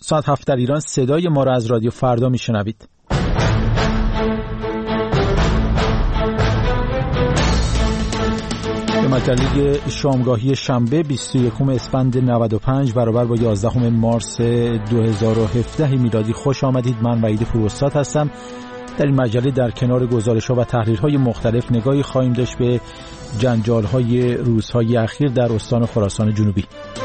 ساعت 7 در ایران صدای ما را از رادیو فردا میشنوید. به مجله شامگاهی شنبه 21 اسفند 95 برابر با 11 مارس 2017 میلادی خوش آمدید. من وحید پوراستاد هستم. در این مجله در کنار گزارش‌ها و تحریرهای مختلف نگاهی خواهیم داشت به جنجال‌های روزهای اخیر در استان خراسان جنوبی.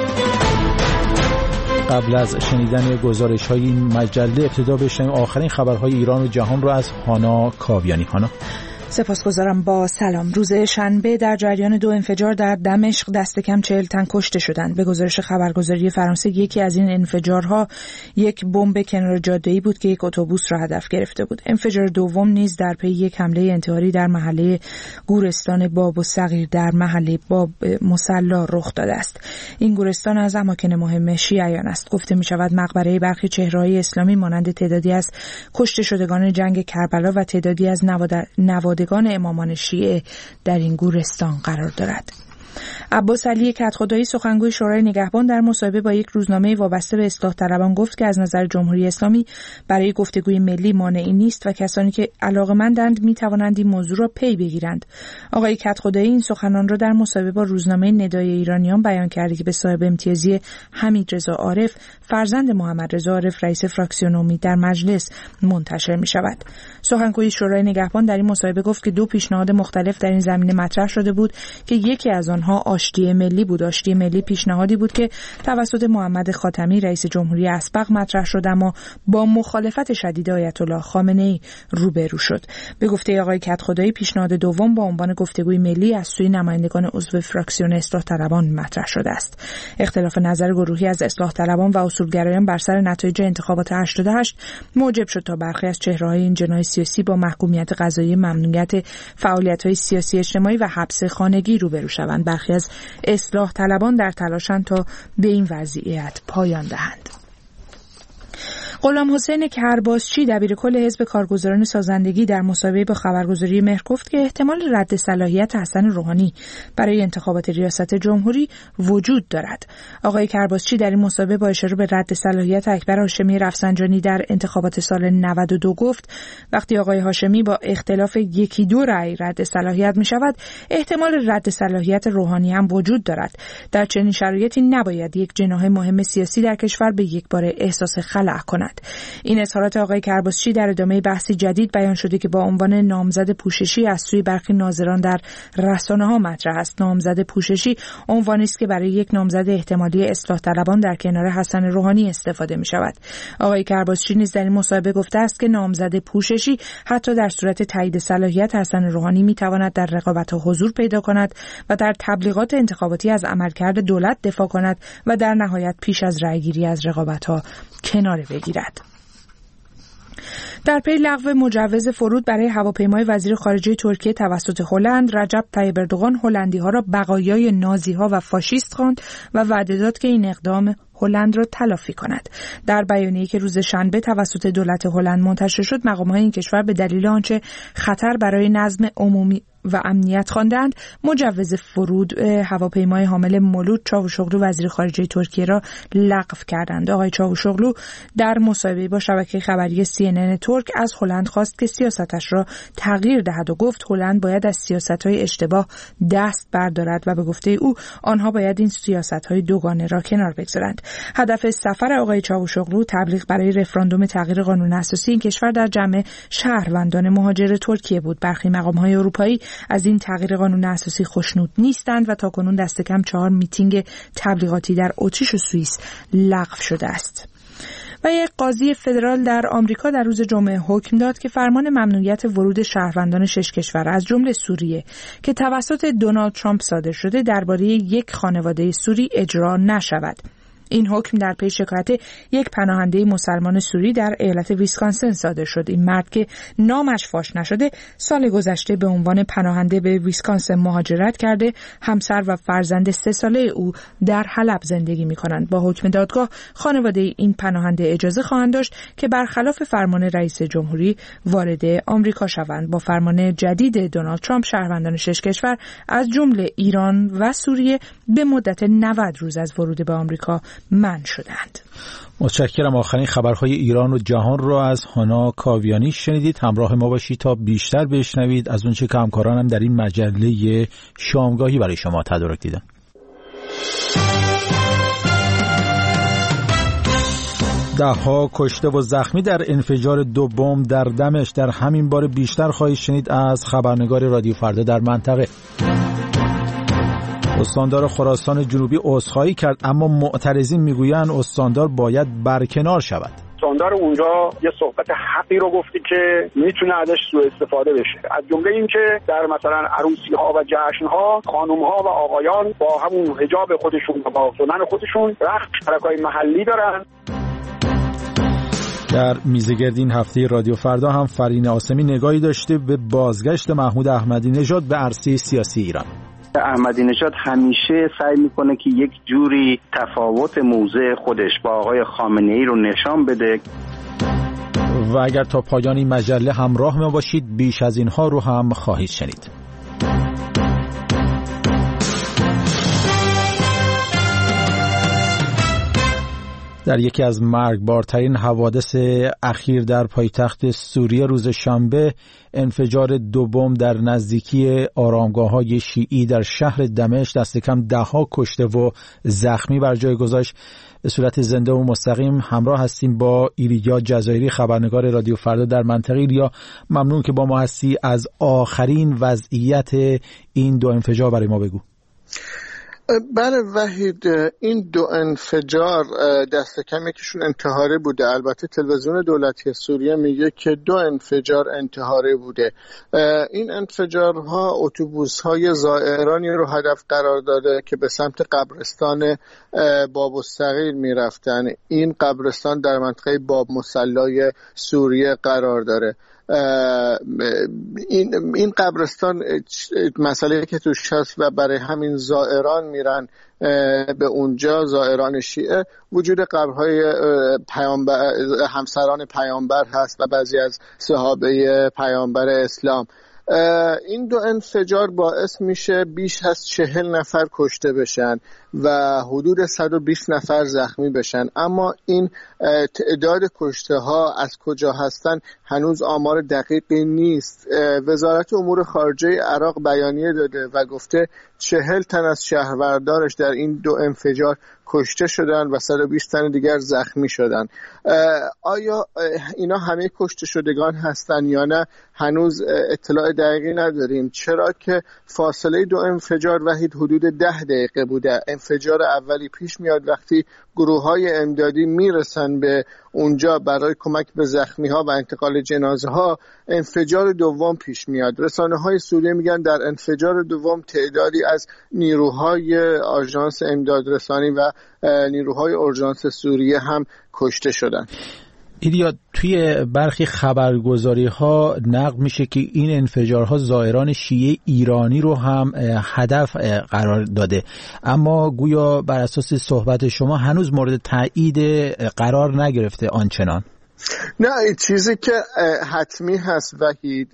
قبل از شنیدن گزارش‌های این مجله ابتدا بشنویم آخرین خبرهای ایران و جهان را از هانا کاویانی. هانا. سپاسگزارم. با سلام. روز شنبه در جریان 2 انفجار در دمشق دست کم 40 تن کشته شدند. به گزارش خبرگزاری فرانسه یکی از این انفجارها یک بمب کنار جاده‌ای بود که یک اتوبوس را هدف گرفته بود. انفجار دوم نیز در پی یک حمله انتحاری در محله گورستان باب الصغیر در محله باب مصلا رخ داده است. این گورستان از اماکن مهم شیعیان است. گفته می‌شود مقبره برخی چهره‌های اسلامی مانند تعدادی از کشته شدگان جنگ کربلا و تعدادی از نوادگان امامان شیعه در این گورستان قرار دارد. عباس علی کدخدایی سخنگوی شورای نگهبان در مصاحبه با یک روزنامه وابسته به اصلاح طلبان گفت که از نظر جمهوری اسلامی برای گفتگوی ملی مانعی نیست و کسانی که علاقه‌مندند می‌توانند این موضوع را پی بگیرند. آقای کدخدایی این سخنان را در مصاحبه با روزنامه ندای ایرانیان بیان کرده که به صاحب امتیازی حمیدرضا عارف فرزند محمد رضا عارف رئیس فراکسیون امید در مجلس منتشر می‌شود. سخنگوی شورای نگهبان در این مصاحبه گفت که 2 پیشنهاد مختلف در این زمینه مطرح شده بود که یکی از آنها آشتی ملی بود. آشتی ملی پیشنهادی بود که توسط محمد خاتمی رئیس جمهوری اسبق مطرح شد اما با مخالفت شدید آیت الله خامنه‌ای روبرو شد. به گفته آقای کدخدایی پیشنهاد دوم با عنوان گفتگوی ملی از سوی نمایندگان عضو فراکسیون اصلاح طلبان مطرح شده است. اختلاف نظر گروهی از اصلاح طلبان و اصولگرایان بر سر نتایج انتخابات 88 موجب شد تا برخی از چهره‌های این جناح سیاسی با محکومیت قضایی، ممنوعیت فعالیت‌های سیاسی اجتماعی و حبس خانگی روبرو شوند. برخی از اصلاح طلبان در تلاشند تا به این وضعیت پایان دهند. غلام حسین کرباسچی دبیرکل حزب کارگزاران سازندگی در مصاحبه با خبرگزاری مهر گفت که احتمال رد صلاحیت حسن روحانی برای انتخابات ریاست جمهوری وجود دارد. آقای کرباسچی در این مصاحبه با اشاره به رد صلاحیت اکبر هاشمی رفسنجانی در انتخابات سال 92 گفت وقتی آقای هاشمی با اختلاف 1-2 رأی رد صلاحیت می شود احتمال رد صلاحیت روحانی هم وجود دارد. در چنین شرایطی نباید یک جناح مهم سیاسی در کشور به یکباره احساس خلأ کند. این اظهارات آقای کرباسچی در ادامه بحثی جدید بیان شده که با عنوان نامزد پوششی از سوی برخی ناظران در رسانه‌ها مطرح است. نامزد پوششی عنوانی است که برای یک نامزد احتمالی اصلاح طلبان در کنار حسن روحانی استفاده می شود. آقای کرباسچی نیز در این مصاحبه گفته است که نامزد پوششی حتی در صورت تایید صلاحیت حسن روحانی می تواند در رقابت‌ها حضور پیدا کند و در تبلیغات انتخاباتی از عملکرد دولت دفاع کند و در نهایت پیش از رأیگیری از رقابت‌ها کنار بگیرد. در پی لغو مجوز فرود برای هواپیمای وزیر خارجه ترکیه توسط هلند، رجب طیب اردوغان هلندی‌ها را بقایای نازی‌ها و فاشیست خواند و وعده داد که این اقدام هلند را تلافی کند. در بیانیه‌ای که روز شنبه توسط دولت هلند منتشر شد، مقام‌های این کشور به دلیل آنچه خطر برای نظم عمومی و امنیت خواندند مجوز فرود هواپیمای حامل مولود چاوشوغلو وزیر خارجه ترکیه را لغو کردند. آقای چاوشوغلو در مصاحبه با شبکه خبری CNN ترک از هلند خواست که سیاستش را تغییر دهد و گفت هلند باید از سیاست‌های اشتباه دست بردارد و به گفته او آنها باید این سیاست‌های دوگانه را کنار بگذارند. هدف سفر آقای چاوشوغلو تبلیغ برای رفراندوم تغییر قانون اساسی این کشور در جمع شهروندان مهاجر ترکیه بود. برخی مقام‌های اروپایی از این تغییر قانون اساسی خوشنود نیستند و تاکنون دست کم 4 میتینگ تبلیغاتی در اتریش و سوئیس لغو شده است. و یک قاضی فدرال در آمریکا در روز جمعه حکم داد که فرمان ممنوعیت ورود شهروندان 6 کشور از جمله سوریه که توسط دونالد ترامپ صادر شده درباره یک خانواده سوری اجرا نشود. این حکم در پی شکایت یک پناهنده مسلمان سوری در ایالت ویسکانسن صادر شد. این مرد که نامش فاش نشده سال گذشته به عنوان پناهنده به ویسکانسن مهاجرت کرده. همسر و فرزند 3 ساله او در حلب زندگی می‌کنند. با حکم دادگاه خانواده این پناهنده اجازه خواهند داشت که برخلاف فرمان رئیس جمهوری وارد آمریکا شوند. با فرمان جدید دونالد ترامپ شهروندان 6 کشور از جمله ایران و سوریه به مدت 90 روز از ورود به آمریکا منع شدند. متشکرم. آخرین خبرهای ایران و جهان رو از هانا کاویانی شنیدید. همراه ما باشید تا بیشتر بشنوید از اونچه که همکارانم در این مجله شامگاهی برای شما تدارک دیدن. ده‌ها کشته و زخمی در انفجار 2 بمب در دمشق. در همین باره بیشتر خواهید شنید از خبرنگار رادیو فردا در منطقه. استاندار خراسان جنوبی عذرخواهی کرد، اما معترضین میگویند استاندار باید برکنار شود. استاندار اونجا یه صحبت حقی رو گفتی که میتونه ازش سوء استفاده بشه، از جمله این که در مثلا عروسی ها و جشن ها خانم ها و آقایان با همون حجاب خودشون و با سنن خودشون رقص شرکای محلی دارن. در میزگرد این هفته رادیو فردا هم فرین عاصمی نگاهی داشته به بازگشت محمود احمدی نژاد به عرصه سیاسی ایران. احمدی نژاد همیشه سعی میکنه که یک جوری تفاوت موضع خودش با آقای خامنه‌ای رو نشان بده. و اگر تا پایان این مجله همراه ما باشید بیش از اینها رو هم خواهید شنید. در یکی از مرگبارترین حوادث اخیر در پایتخت سوریه روز شنبه انفجار 2 بمب در نزدیکی آرامگاه‌های شیعی در شهر دمشق دست کم 10 کشته و زخمی بر جای گذاشت. به صورت زنده و مستقیم همراه هستیم با ایلیا جزایری، خبرنگار رادیو فردا در منطقه. ایلیا، ممنون که با ما هستی. از آخرین وضعیت این 2 انفجار برای ما بگو. بله وحید، این 2 انفجار دست کم یکیشون انتحاری بوده. البته تلویزیون دولتی سوریه میگه که 2 انفجار انتحاری بوده. این انفجارها اتوبوس‌های زائرانی رو هدف قرار داده که به سمت قبرستان باب الصغیر میرفتن. این قبرستان در منطقه باب مصلی سوریه قرار داره. این قبرستان مسئله که توش هست و برای همین زائران میرن به اونجا، زائران شیعه، وجود قبرهای پیامبر، همسران پیامبر هست و بعضی از صحابه پیامبر اسلام. این 2 انفجار باعث میشه بیش از 40 نفر کشته بشن و حدود 120 نفر زخمی بشن. اما این تعداد کشته ها از کجا هستن هنوز آمار دقیقی نیست. وزارت امور خارجه عراق بیانیه داده و گفته 40 تن از شهروندانش در این 2 انفجار کشته شدن و 120 تن دیگر زخمی شدن. آیا اینا همه کشته شدگان هستن یا نه هنوز اطلاع دقیقی نداریم، چرا که فاصله 2 انفجار وحید حدود 10 دقیقه بوده. انفجار اولی پیش میاد وقتی گروه‌های امدادی میرسن به اونجا برای کمک به زخمی‌ها و انتقال جنازه‌ها. انفجار دوم پیش میاد. رسانه‌های سوریه میگن در انفجار دوم تعدادی از نیروهای آژانس امدادرسانی و نیروهای اورژانس سوریه هم کشته شدن. ایلیا، توی برخی خبرگزاری‌ها نقل میشه که این انفجارها زائران شیعه ایرانی رو هم هدف قرار داده، اما گویا بر اساس صحبت شما هنوز مورد تایید قرار نگرفته آنچنان. نه، این چیزی که حتمی هست وحید،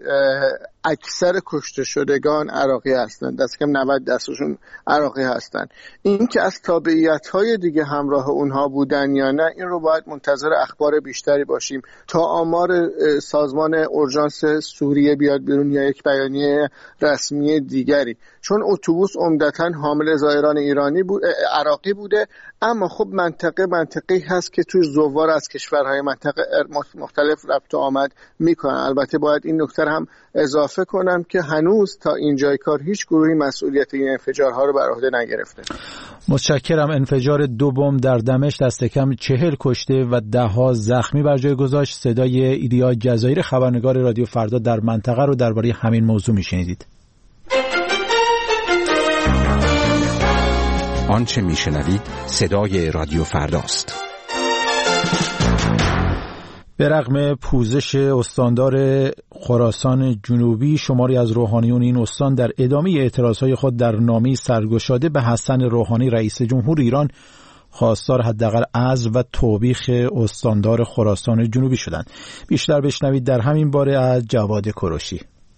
اکثر کشته شدگان عراقی هستند، دست کم 90% عراقی هستند. این که از تابعیت‌های دیگه همراه اونها بودن یا نه، این رو باید منتظر اخبار بیشتری باشیم تا آمار سازمان اورژانس سوریه بیاد بیرون یا یک بیانیه رسمی دیگری، چون اتوبوس عمدتاً حامل زائران عراقی بوده. اما خب منطقی هست که توی زوار از کشورهای منطقه مختلف رفت و آمد میکنن. البته باید این نکته هم اضافه کنم که هنوز تا اینجای کار هیچ گروهی مسئولیت این انفجارها رو بر عهده نگرفته. متشکرم. انفجار 2 بمب در دمشق دست کم 40 کشته و 10 زخمی بر جای گذاشت. صدای ایلیا جزایری، خبرنگار رادیو فردا در منطقه رو درباره همین موضوع میشنیدید. آنچه میشنوید صدای رادیو فرداست. به رغم پوزش استاندار خراسان جنوبی، شماری از روحانیون این استان در ادامه اعتراضهای خود در نامه‌ای سرگشاده به حسن روحانی رئیس جمهور ایران خواستار حداقل عزل و توبیخ استاندار خراسان جنوبی شدند. بیشتر بشنوید در همین باره از جواد کوروشی.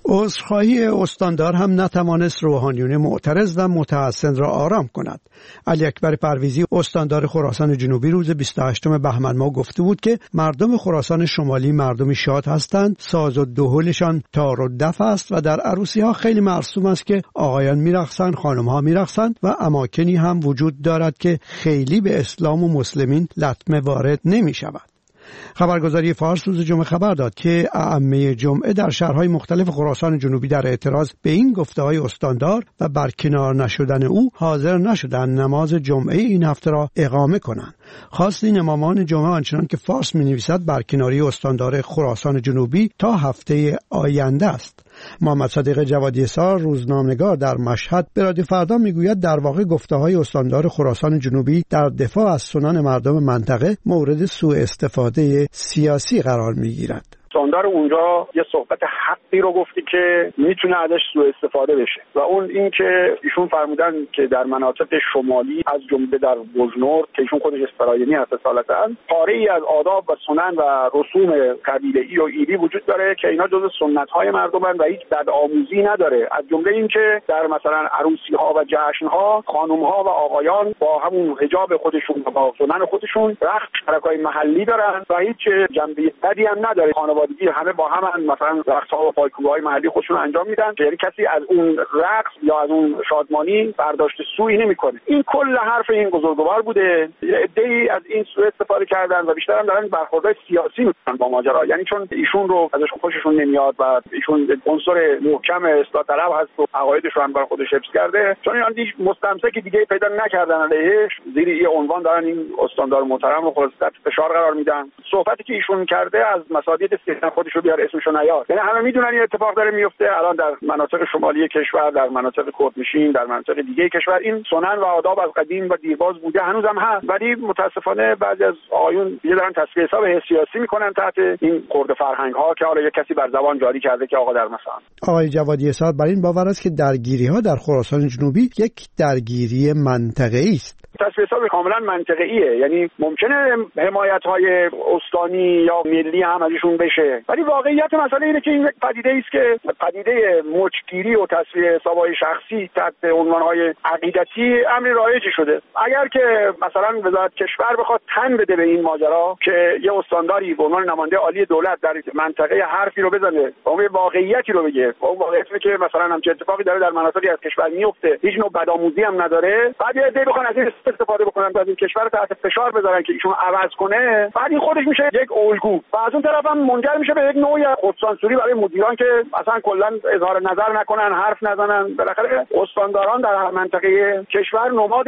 عذرخواهی استاندار هم نتوانست روحانیون معترض و متحسن را آرام کند. علی اکبر پرویزی استاندار خراسان جنوبی روز 28 بهمن ماه گفته بود که مردم خراسان شمالی مردمی شاد هستند، ساز و دهلشان تار و دف است و در عروسی ها خیلی مرسوم است که آقایان میرقصند، خانم ها میرقصند و اماکنی هم وجود دارد که خیلی به اسلام و مسلمین لطمه وارد نمی شود. خبرگزاری فارس روز جمعه خبر داد که ائمه جمعه در شهرهای مختلف خراسان جنوبی در اعتراض به این گفته‌های استاندار و برکنار نشدن او حاضر نشدند نماز جمعه این هفته را اقامه کنند. خواست این امامان جمعه آنچنان که فارس می‌نویسد برکناری استاندار خراسان جنوبی تا هفته آینده است. محمد صادق جوادی سار روزنامه‌نگار در مشهد به رادیو فردا میگوید در واقع گفته‌های استاندار خراسان جنوبی در دفاع از سنن مردم منطقه مورد سوء استفاده سیاسی قرار می‌گیرد. استاندار اونجا یه صحبت حقی رو گفتی که میتونه ازش سوء استفاده بشه و اون این که ایشون فرمودن که در مناطق شمالی از جمله در بوجنور که ایشون خودش اسپراینی هست اصالتاً پاره‌ای از آداب و سنن و رسوم قبیله‌ای و ایلی وجود داره که اینا جزء سنت‌های مردمن و هیچ بدآموزی نداره. از جمله این که در مثلا عروسی‌ها و جشن‌ها خانم‌ها و آقایان با همون حجاب خودشون و با سنن خودشون رقص شرکای محلی دارن و هیچ جنبه بدی هم نداره. همه با هم مثلا رقص‌ها و پایکوب‌های محلی خودشون انجام میدن، یعنی کسی از اون رقص یا از اون شادمانی برداشت سوئی نمی‌کنه. این کل حرف این بزرگوار بوده. عده‌ای از این سوء استفاده کردن و بیشتر هم دارن برخوردهای سیاسی می‌کنن با ماجرا، یعنی چون ایشون رو ازش خوششون نمیاد و ایشون عنصر محکم اصلاح طلب هست و عقایدش رو هم برای خودش حفظ کرده، چون اینا مستمسک دیگه پیدا نکردن علیهش، زیر یه عنوان دارن این استاندار محترم رو خلاص تحت فشار قرار میدن. صحبتی که ایشون کرده از مصادیق خودشو بیار اسمشو نیار، یعنی همه میدونن این اتفاق داره میفته. الان در مناطق شمالی کشور، در مناطق کردنشین، در مناطق دیگه کشور این سنن و آداب از قدیم و دیرباز بوده، هنوزم هست، ولی متاسفانه بعضی از آقایون دیگه دارن تصفیه حساب سیاسی میکنن تحت این خرده فرهنگ ها که حالا یک کسی بر زبان جاری کرده که آقا در مثلا. آقای جوادی اسحاق بر این باور است که درگیری ها در خراسان جنوبی یک درگیری منطقه‌ای است. تصفیه حساب کاملا منطقیه، یعنی ممکنه حمایت‌های استانی یا ملی هم ازشون بشه، ولی واقعیت مسئله اینه که این پدیده است که پدیده مچگیری و تصفیه حساب‌های شخصی تحت عنوان‌های عقیدتی امر رایجی شده. اگر که مثلا وزارت کشور بخواد تن بده به این ماجرا که یه استانداری به عنوان نماینده عالی دولت در منطقه حرفی رو بزنه، اون واقعیتی رو بگه، اون واقعیتی که مثلا همچین اتفاقی داره در مناطقی از کشور میفته، هیچ نوع بدآموزی هم نداره، بعد یه عده بخوان از این استفاده بکنن تا از این کشور تحت فشار بذارن که ایشون عوض کنه، بعد این خودش میشه یک الگو و از اون طرف هم منجر میشه به یک نوعی خودسانسوری برای مدیران که اصلا کلا اظهار نظر نکنن، حرف نزنن. بالاخره استانداران در هر منطقه کشور نماد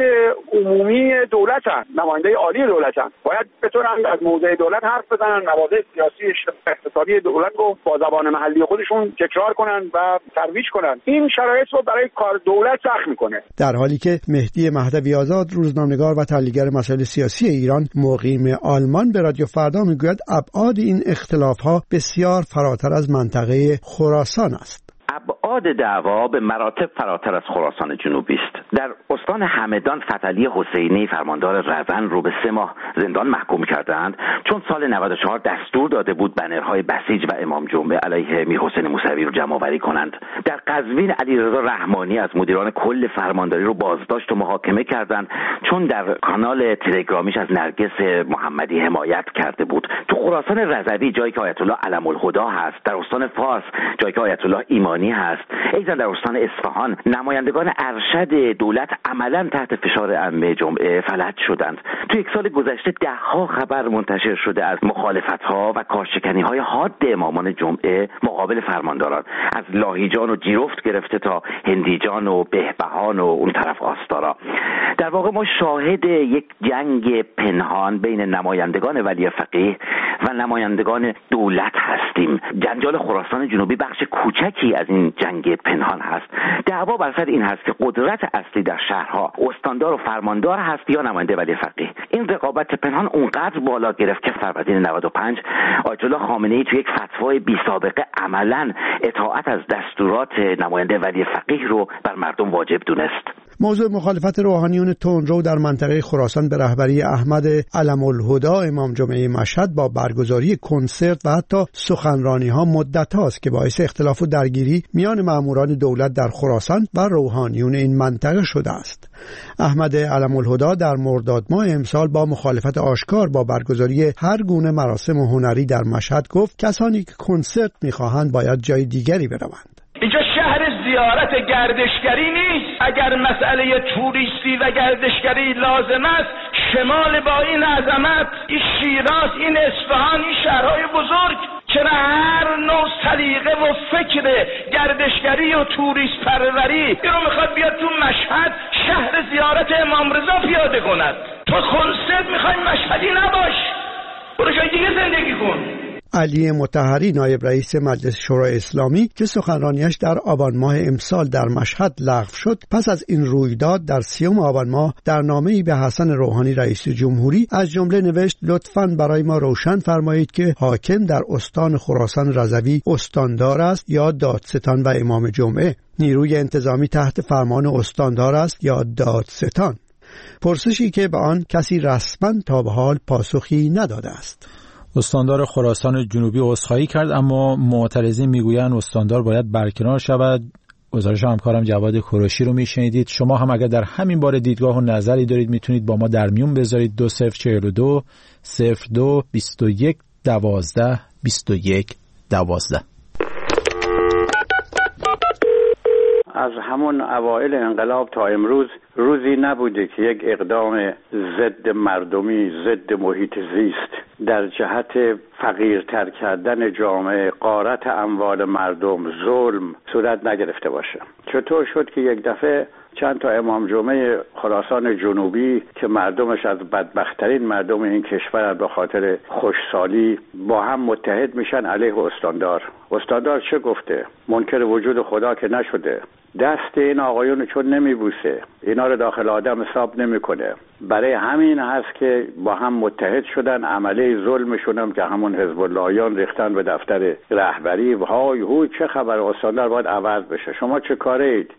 عمومی دولتن، نماینده عالی دولتن، باید بتونن از موضع دولت حرف بزنن، مواضع سیاسی اقتصادی دولت رو با زبان محلی خودشون تکرار کنن و ترویج کنن. این شرایط رو برای کار دولت سخت میکنه. در حالی که مهدی مهدوی آزاد روزنامه‌نگار و تحلیلگر مسائل سیاسی ایران مقیم آلمان به رادیو فردا میگوید ابعاد این اختلاف‌ها بسیار فراتر از منطقه خراسان است. ابعاد دعوا به مراتب فراتر از خراسان جنوبی است. در استان همدان فتحعلی حسینی فرماندار رزن رو به 3 ماه زندان محکوم کردند چون سال 94 دستور داده بود بنرهای بسیج و امام جمعه علیه میرحسین موسوی رو جمع‌آوری کنند. در قزوین علیرضا رحمانی از مدیران کل فرمانداری رو بازداشت و محاکمه کردند چون در کانال تلگرامیش از نرگس محمدی حمایت کرده بود. تو خراسان رضوی جایی که آیت الله علم الهدا هست، در استان فارس جایی که آیت الله ایمانی هست، ایضا در استان اصفهان نمایندگان ارشد دولت عملا تحت فشار ائمه جمعه فلج شدند. تو 1 سال گذشته 10 خبر منتشر شده از مخالفت‌ها و کارشکنی‌های حاد امامان جمعه مقابل فرمانداران، از لاهیجان و جیرفت گرفته تا هندیجان و بهبهان و اون طرف آستارا. در واقع ما شاهد یک جنگ پنهان بین نمایندگان ولی فقیه و نمایندگان دولت هستیم. جنجال خراسان جنوبی بخش کوچکی از این جنگ پنهان هست. دعوا بر سر این هست که قدرت اصلی در شهرها استاندار و فرماندار هست یا نماینده ولی فقیه. این رقابت پنهان اونقدر بالا گرفت که فروردین 95 آیت الله خامنه‌ای تو یک فتوای بی سابقه عملاً اطاعت از دستورات نماینده ولی فقیه رو بر مردم واجب دونست. موضوع مخالفت روحانیون تندرو در منطقه خراسان به رهبری احمد علم‌الهدا امام جمعه مشهد با برگزاری کنسرت و حتی سخنرانی‌ها مدت هاست که باعث اختلاف و درگیری میان ماموران دولت در خراسان و روحانیون این منطقه شده است. احمد علم‌الهدا در مرداد ماه امسال با مخالفت آشکار با برگزاری هر گونه مراسم هنری در مشهد گفت کسانی که کنسرت می‌خواهند باید جای دیگری بروند. اینجا شهر زیارت گردشگری نیست. اگر مسئله توریستی و گردشگری لازم است، شمال با این عظمت، این شیراز، این اصفهان، این شهرهای بزرگ، چرا هر نوع سلیقه و فکر گردشگری و توریست پروری اینو میخواد بیاد تو مشهد شهر زیارت امام رضا پیاده کند؟ تو کنسرت میخوای مشهدی نباش، برو جای دیگه زندگی کن. علی مطهری نایب رئیس مجلس شورای اسلامی که سخنرانیش در آبان ماه امسال در مشهد لغو شد، پس از این رویداد در 30 آبان ماه در نامه‌ای به حسن روحانی رئیس جمهوری از جمله نوشت لطفاً برای ما روشن فرمایید که حاکم در استان خراسان رضوی استاندار است یا دادستان و امام جمعه، نیروی انتظامی تحت فرمان استاندار است یا دادستان. پرسشی که به آن کسی رسما تا به حال پاسخی نداده است. استاندار خراسان جنوبی عذرخواهی کرد، اما معترضین میگویند استاندار باید برکنار شود. گزارش همکارم جواد کوروشی رو میشنیدید. شما هم اگر در همین باره دیدگاه و نظری دارید میتونید با ما در میون بذارید. 2042 02 21 12 21 12. از همون اوائل انقلاب تا امروز روزی نبوده که یک اقدام ضد مردمی، ضد محیط زیست در جهت فقیرتر کردن جامعه، غارت اموال مردم، ظلم صورت نگرفته باشه. چطور شد که یک دفعه چند تا امام جمعه خراسان جنوبی که مردمش از بدبختترین مردم این کشور به خاطر خوشسالی با هم متحد میشن علیه استاندار؟ استاندار چه گفته؟ منکر وجود خدا که نشده، دست این آقایون چون نمیبوسه، اینا رو داخل آدم حساب نمیکنه. برای همین هست که با هم متحد شدن، عمله ظلمشون هم که همون حزب اللهیان ریختن به دفتر رهبری. های هوی چه خبر، استاندار باید عوض بشه. شما چه کارید؟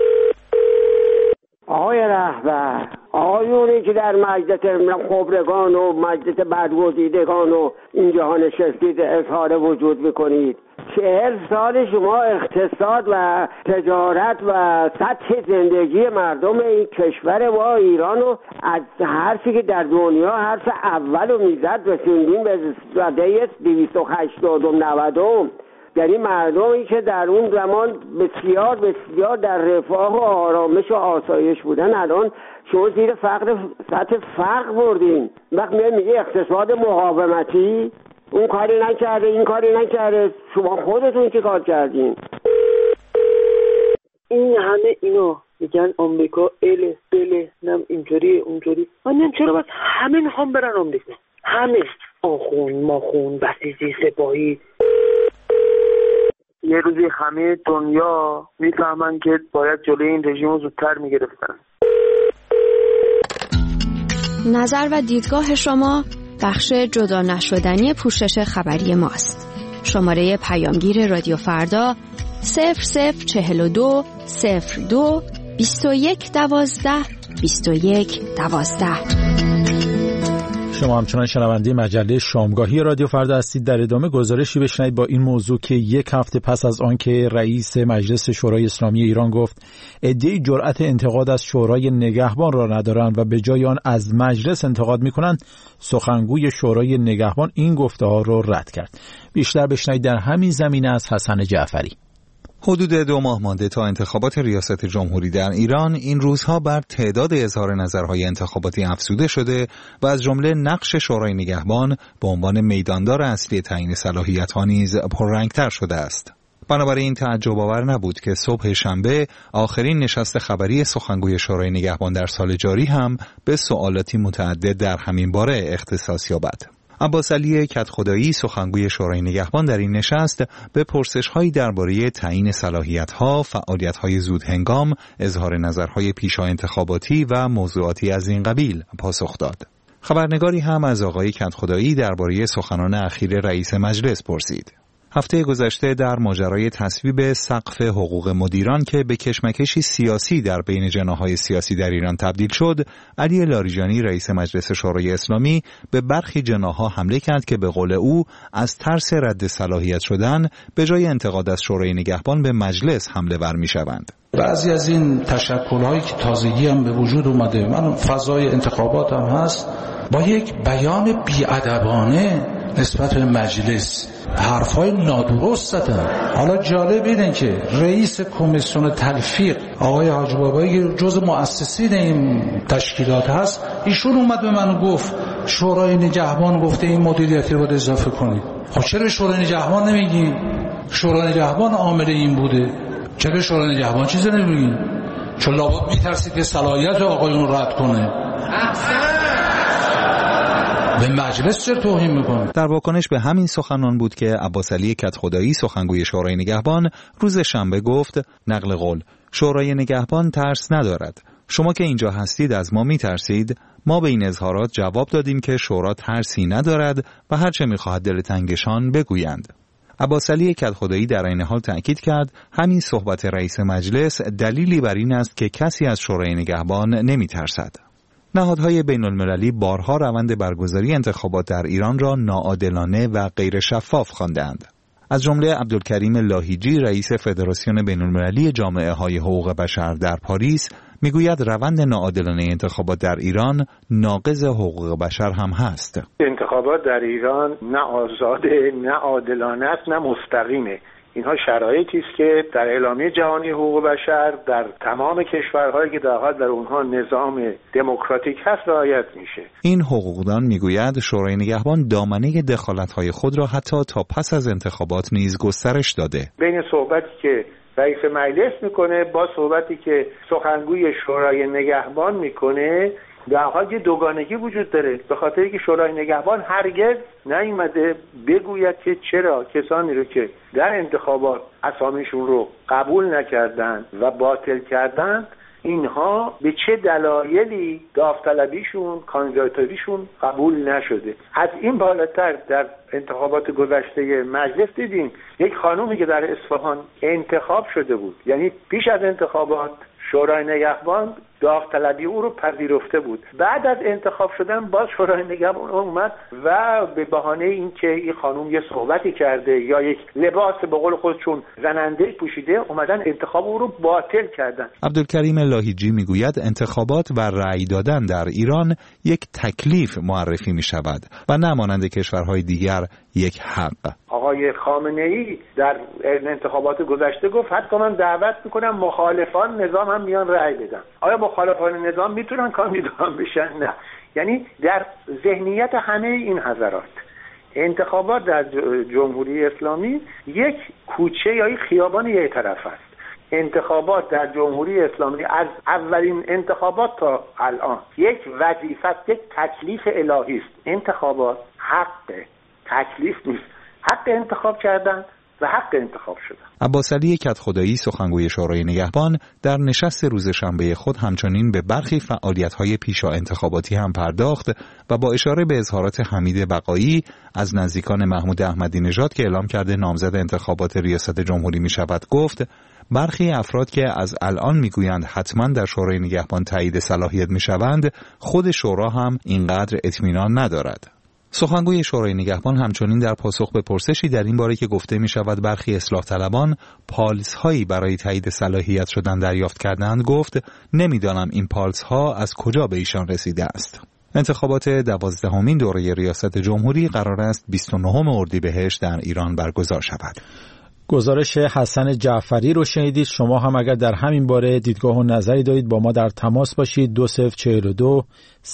آقای رهبر، آقایونی که در مجلس خبرگان و مجلس برگزیدگان و اینجا نشستید اظهار وجود میکنید، 40 سال شما اقتصاد و تجارت و سطح زندگی مردم این کشور و ایران و از حرفی که در دنیا حرف اول و میزد رسوندیم به سده 280 یعنی مردمی که در اون زمان بسیار بسیار در رفاه و آرامش و آسایش بودن، الان شما زیر سطح فقر بردین. وقت میگه اقتصاد مقاومتی، اون کاری نکرده این کاری نکرده، شما خودتون چه کار کردین؟ این همه اینا میگن آمریکا اله بله نم اینطوری اونطوری، من چرا بس همه میخوام برن آمریکا؟ همه آخون ماخون بسیجی سپاهی. یه روزی همه دنیا میفهمن که باید جلوی این رژیم رو زودتر میگرفتن. نظر و دیدگاه شما بخش جدا نشدنی پوشش خبری ماست. شماره پیامگیر رادیو فردا 0042 02 21 12 21 12. شما همچنان شنونده مجله شامگاهی رادیو فردا هستید. در ادامه گزارشی بشنوید با این موضوع که یک هفته پس از آنکه رئیس مجلس شورای اسلامی ایران گفت عده‌ای جرأت انتقاد از شورای نگهبان را ندارند و به جای آن از مجلس انتقاد می‌کنند، سخنگوی شورای نگهبان این گفته‌ها را رد کرد. بیشتر بشنوید در همین زمینه از حسن جعفری. حدود 2 ماه مانده تا انتخابات ریاست جمهوری در ایران، این روزها بر تعداد اظهار نظرهای انتخاباتی افزوده شده و از جمله نقش شورای نگهبان به عنوان میداندار اصلی تعیین صلاحیت‌ها نیز پررنگ‌تر شده است. بنابراین تعجب آور نبود که صبح شنبه آخرین نشست خبری سخنگوی شورای نگهبان در سال جاری هم به سوالاتی متعدد در همین باره اختصاص یابد. عباس علی کدخدایی سخنگوی شورای نگهبان در این نشست به پرسش‌هایی درباره تعیین صلاحیت‌ها، فعالیت‌های زودهنگام، اظهار نظرهای پیشا انتخاباتی و موضوعاتی از این قبیل پاسخ داد. خبرنگاری هم از آقای کدخدایی درباره سخنان اخیر رئیس مجلس پرسید. هفته گذشته در ماجرای تصویب سقف حقوق مدیران که به کشمکشی سیاسی در بین جناح‌های سیاسی در ایران تبدیل شد، علی لاریجانی رئیس مجلس شورای اسلامی به برخی جناح‌ها حمله کرد که به قول او از ترس رد صلاحیت شدن به جای انتقاد از شورای نگهبان به مجلس حمله ور می‌شوند. بعضی از این تشکل‌هایی که تازگی هم به وجود اومده، من فضای انتخابات هم هست، با یک بیان بی‌ادبانه نسبت به مجلس حرفای نادرست زدن. حالا جالب اینه که رئیس کمیسیون تلفیق آقای حاجی بابایی جز مؤسسین این تشکیلات هست، ایشون اومد به من گفت شورای نگهبان گفته این مدیریتی رو اضافه کنید. خب چرا شورای نگهبان نمیگین؟ شورای نگهبان عامل این بوده. چرا شورای نگهبان چیزی نمیگین؟ چون لابد میترسید که صلاحیت آقایون رد کنه. به مجلس چرا توهین میکنه؟ در واکنش به همین سخنان بود که عباسعلی کدخدایی سخنگوی شورای نگهبان روز شنبه گفت نقل قول: شورای نگهبان ترس ندارد. شما که اینجا هستید از ما میترسید؟ ما به این اظهارات جواب دادیم که شورا ترسی ندارد و هر چه میخواهد دل تنگشان بگویند. عباسعلی کدخدایی در این حال تأکید کرد همین صحبت رئیس مجلس دلیلی بر این است که کسی از شورای نگهبان نمیترسد. نهادهای بین المللی بارها روند برگزاری انتخابات در ایران را ناعادلانه و غیر شفاف خواندند. از جمله عبدالکریم لاهیجی رئیس فدراسیون بین المللی جامعه های حقوق بشر در پاریس میگوید روند ناعادلانه انتخابات در ایران ناقض حقوق بشر هم هست. انتخابات در ایران نه آزاده، نه عادلانه است، نه مستقیمه. اینها شرایطی است که در اعلامیه جهانی حقوق بشر در تمام کشورهایی که در حال در اونها نظام دموکراتیک هست رعایت میشه. این حقوقدان میگوید شورای نگهبان دامنه دخالت‌های خود را حتی تا پس از انتخابات نیز گسترش داده. بین صحبتی که رئیس مجلس میکنه با صحبتی که سخنگوی شورای نگهبان میکنه در حال یه دوگانگی وجود داره، به خاطر که شورای نگهبان هرگز نیامده بگوید که چرا کسانی رو که در انتخابات اسامیشون رو قبول نکردن و باطل کردن اینها به چه دلایلی داوطلبیشون کاندیداتوریشون قبول نشده. از این بالاتر در انتخابات گذشته مجلس دیدیم یک خانومی که در اصفهان انتخاب شده بود، یعنی پیش از انتخابات شورای نگهبان داوطلبی او رو پذیرفته بود، بعد از انتخاب شدن باز شورای نگهبان اومد و به بهانه اینکه این خانم یه صحبتی کرده یا یک لباس به قول خودشون زننده پوشیده اومدن انتخاب او رو باطل کردن. عبدالکریم لاهیجی میگوید انتخابات و رأی دادن در ایران یک تکلیف معرفی می شود و نه مانند کشورهای دیگر یک حق. آقای خامنه‌ای در انتخابات گذشته گفت حتی من دعوت میکنم مخالفان نظام هم میان رأی بدن. آیا مخالفان نظام میتونن کاندیدا بشن؟ نه. یعنی در ذهنیت همه این حضرات انتخابات در جمهوری اسلامی یک کوچه یا یک خیابان یک طرف است. انتخابات در جمهوری اسلامی از اولین انتخابات تا الان یک وظیفه، یک تکلیف الهی است. انتخابات حق، تکلیف نیست. حق انتخاب کردن و حق انتخاب شدن. عباسعلی کدخدایی سخنگوی شورای نگهبان در نشست روز شنبه خود همچنین به برخی فعالیت‌های پیشا انتخاباتی هم پرداخت و با اشاره به اظهارات حمید بقایی از نزدیکان محمود احمدی نژاد که اعلام کرده نامزد انتخابات ریاست جمهوری می‌شود گفت برخی افراد که از الان میگویند حتما در شورای نگهبان تایید صلاحیت میشوند خود شورا هم اینقدر اطمینان ندارد. سخنگوی شورای نگهبان همچنین در پاسخ به پرسشی در این باره که گفته می شود برخی اصلاح طلبان پالس هایی برای تایید صلاحیت شدن دریافت کردند گفت نمیدانم این پالس ها از کجا به ایشان رسیده است. انتخابات 12مین دوره ریاست جمهوری قرار است 29 اردیبهشت در ایران برگزار شود. گزارش حسن جعفری رو شنیدید. شما هم اگر در همین باره دیدگاه و نظری دارید با ما در تماس باشید. 2042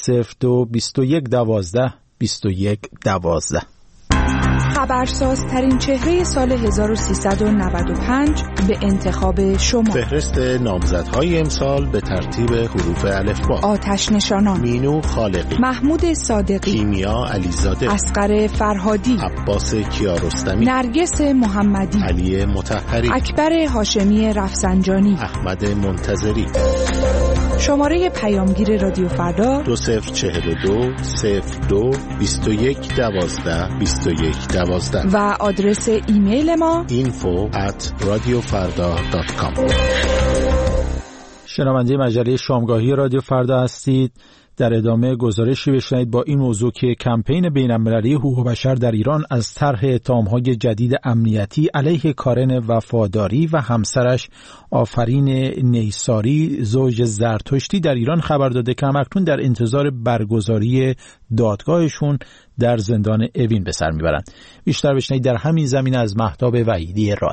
02 21 12 2112. خبرسازترین چهره سال 1395 به انتخاب شما. فهرست نامزدهای امسال به ترتیب حروف الفبا: آتش نشانان، مینو خالقی، محمود صادقی، کیمیا علیزاده، اصغر فرهادی، عباس کیارستمی، نرگس محمدی، علی مطهری، اکبر هاشمی رفسنجانی، احمد منتظری. شماره پیامگیر رادیو فردا 2042 02 21 12 21 12 و آدرس ایمیل ما info@radiofarda.com. شنونده مجله شامگاهی رادیو فردا هستید. در ادامه گزارشی بشنوید با این موضوع که کمپین بین‌المللی حقوق بشر در ایران از طرح اتهام‌های جدید امنیتی علیه کارن وفاداری و همسرش آفرین نیساری زوج زرتشتی در ایران خبر داده که همکنون در انتظار برگزاری دادگاهشون در زندان اوین به سر میبرند. بیشتر بشنوید در همین زمینه از مهتاب وحیدی راد.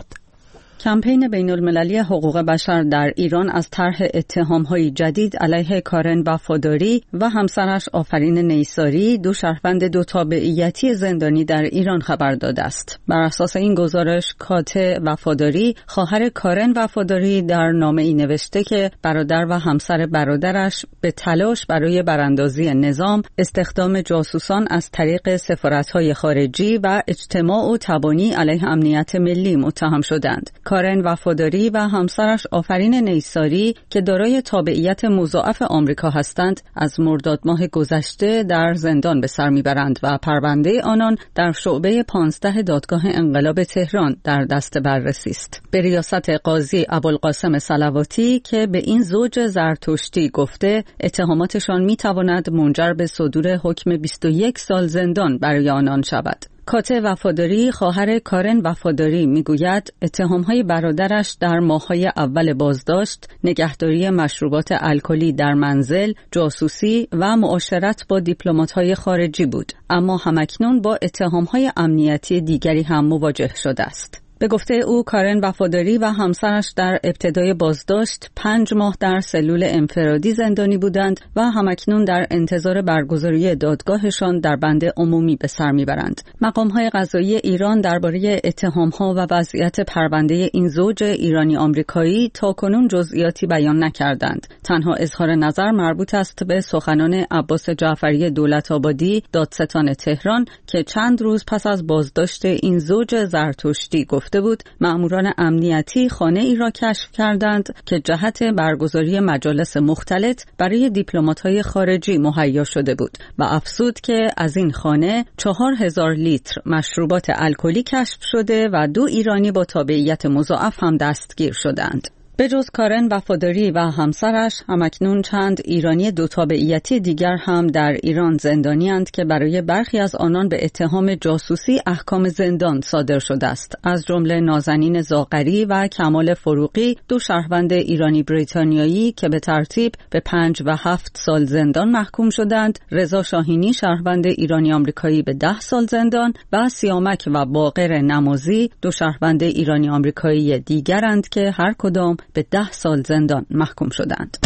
کمپین بین‌المللی حقوق بشر در ایران از طرح اتهام‌های جدید علیه کارن وفاداری و همسرش آفرین نیساری، دو شهروند دو تابعیتی زندانی در ایران خبر داده است. بر اساس این گزارش، کاته وفاداری، خواهر کارن وفاداری، در نامه‌ای نوشته که برادر و همسر برادرش به تلاش برای براندازی نظام، استخدام جاسوسان از طریق سفارت‌های خارجی و اجتماع و تبانی علیه امنیت ملی متهم شدند. کارن وفاداری و همسرش آفرین نیساری که دارای تابعیت مضاعف آمریکا هستند، از مرداد ماه گذشته در زندان به سر میبرند و پرونده آنان در شعبه 15 دادگاه انقلاب تهران در دست بررسی است. به ریاست قاضی ابوالقاسم صلواتی که به این زوج زرتشتی گفته اتهاماتشان میتواند منجر به صدور حکم 21 سال زندان برای آنان شود. کاته وفاداری، خواهر کارن وفاداری، میگوید اتهام‌های برادرش در ماه‌های اول بازداشت، نگهداری مشروبات الکلی در منزل، جاسوسی و معاشرت با دیپلمات‌های خارجی بود، اما همکنون با اتهام‌های امنیتی دیگری هم مواجه شده است. به گفته او، کارن وفاداری و همسرش در ابتدای بازداشت 5 ماه در سلول انفرادی زندانی بودند و همکنون در انتظار برگزاری دادگاهشان در بند عمومی به سر میبرند. مقام‌های قضایی ایران درباره اتهام‌ها و وضعیت پرونده این زوج ایرانی آمریکایی تاکنون جزئیاتی بیان نکردند. تنها اظهار نظر مربوط است به سخنان عباس جعفری دولت‌آبادی، دادستان تهران، که چند روز پس از بازداشت این زوج زرتشتی گفته بود مأموران امنیتی خانه ای را کشف کردند که جهت برگزاری مجالس مختلط برای دیپلمات‌های خارجی مهیا شده بود و افزود که از این خانه 4000 لیتر مشروبات الکلی کشف شده و 2 ایرانی با تابعیت مضاعف هم دستگیر شدند. به جز کارن وفاداری و همسرش، همکنون چند ایرانی دو تابعیتی دیگر هم در ایران زندانی‌اند که برای برخی از آنان به اتهام جاسوسی احکام زندان صادر شده است. از جمله نازنین زاغری و کمال فروغی، دو شهروند ایرانی بریتانیایی که به ترتیب به 5 و 7 سال زندان محکوم شدند، رضا شاهینی شهروند ایرانی آمریکایی به 10 سال زندان و سیامک و باقر نمازی، دو شهروند ایرانی آمریکایی دیگرند که هر کدام به 10 سال زندان محکوم شدند.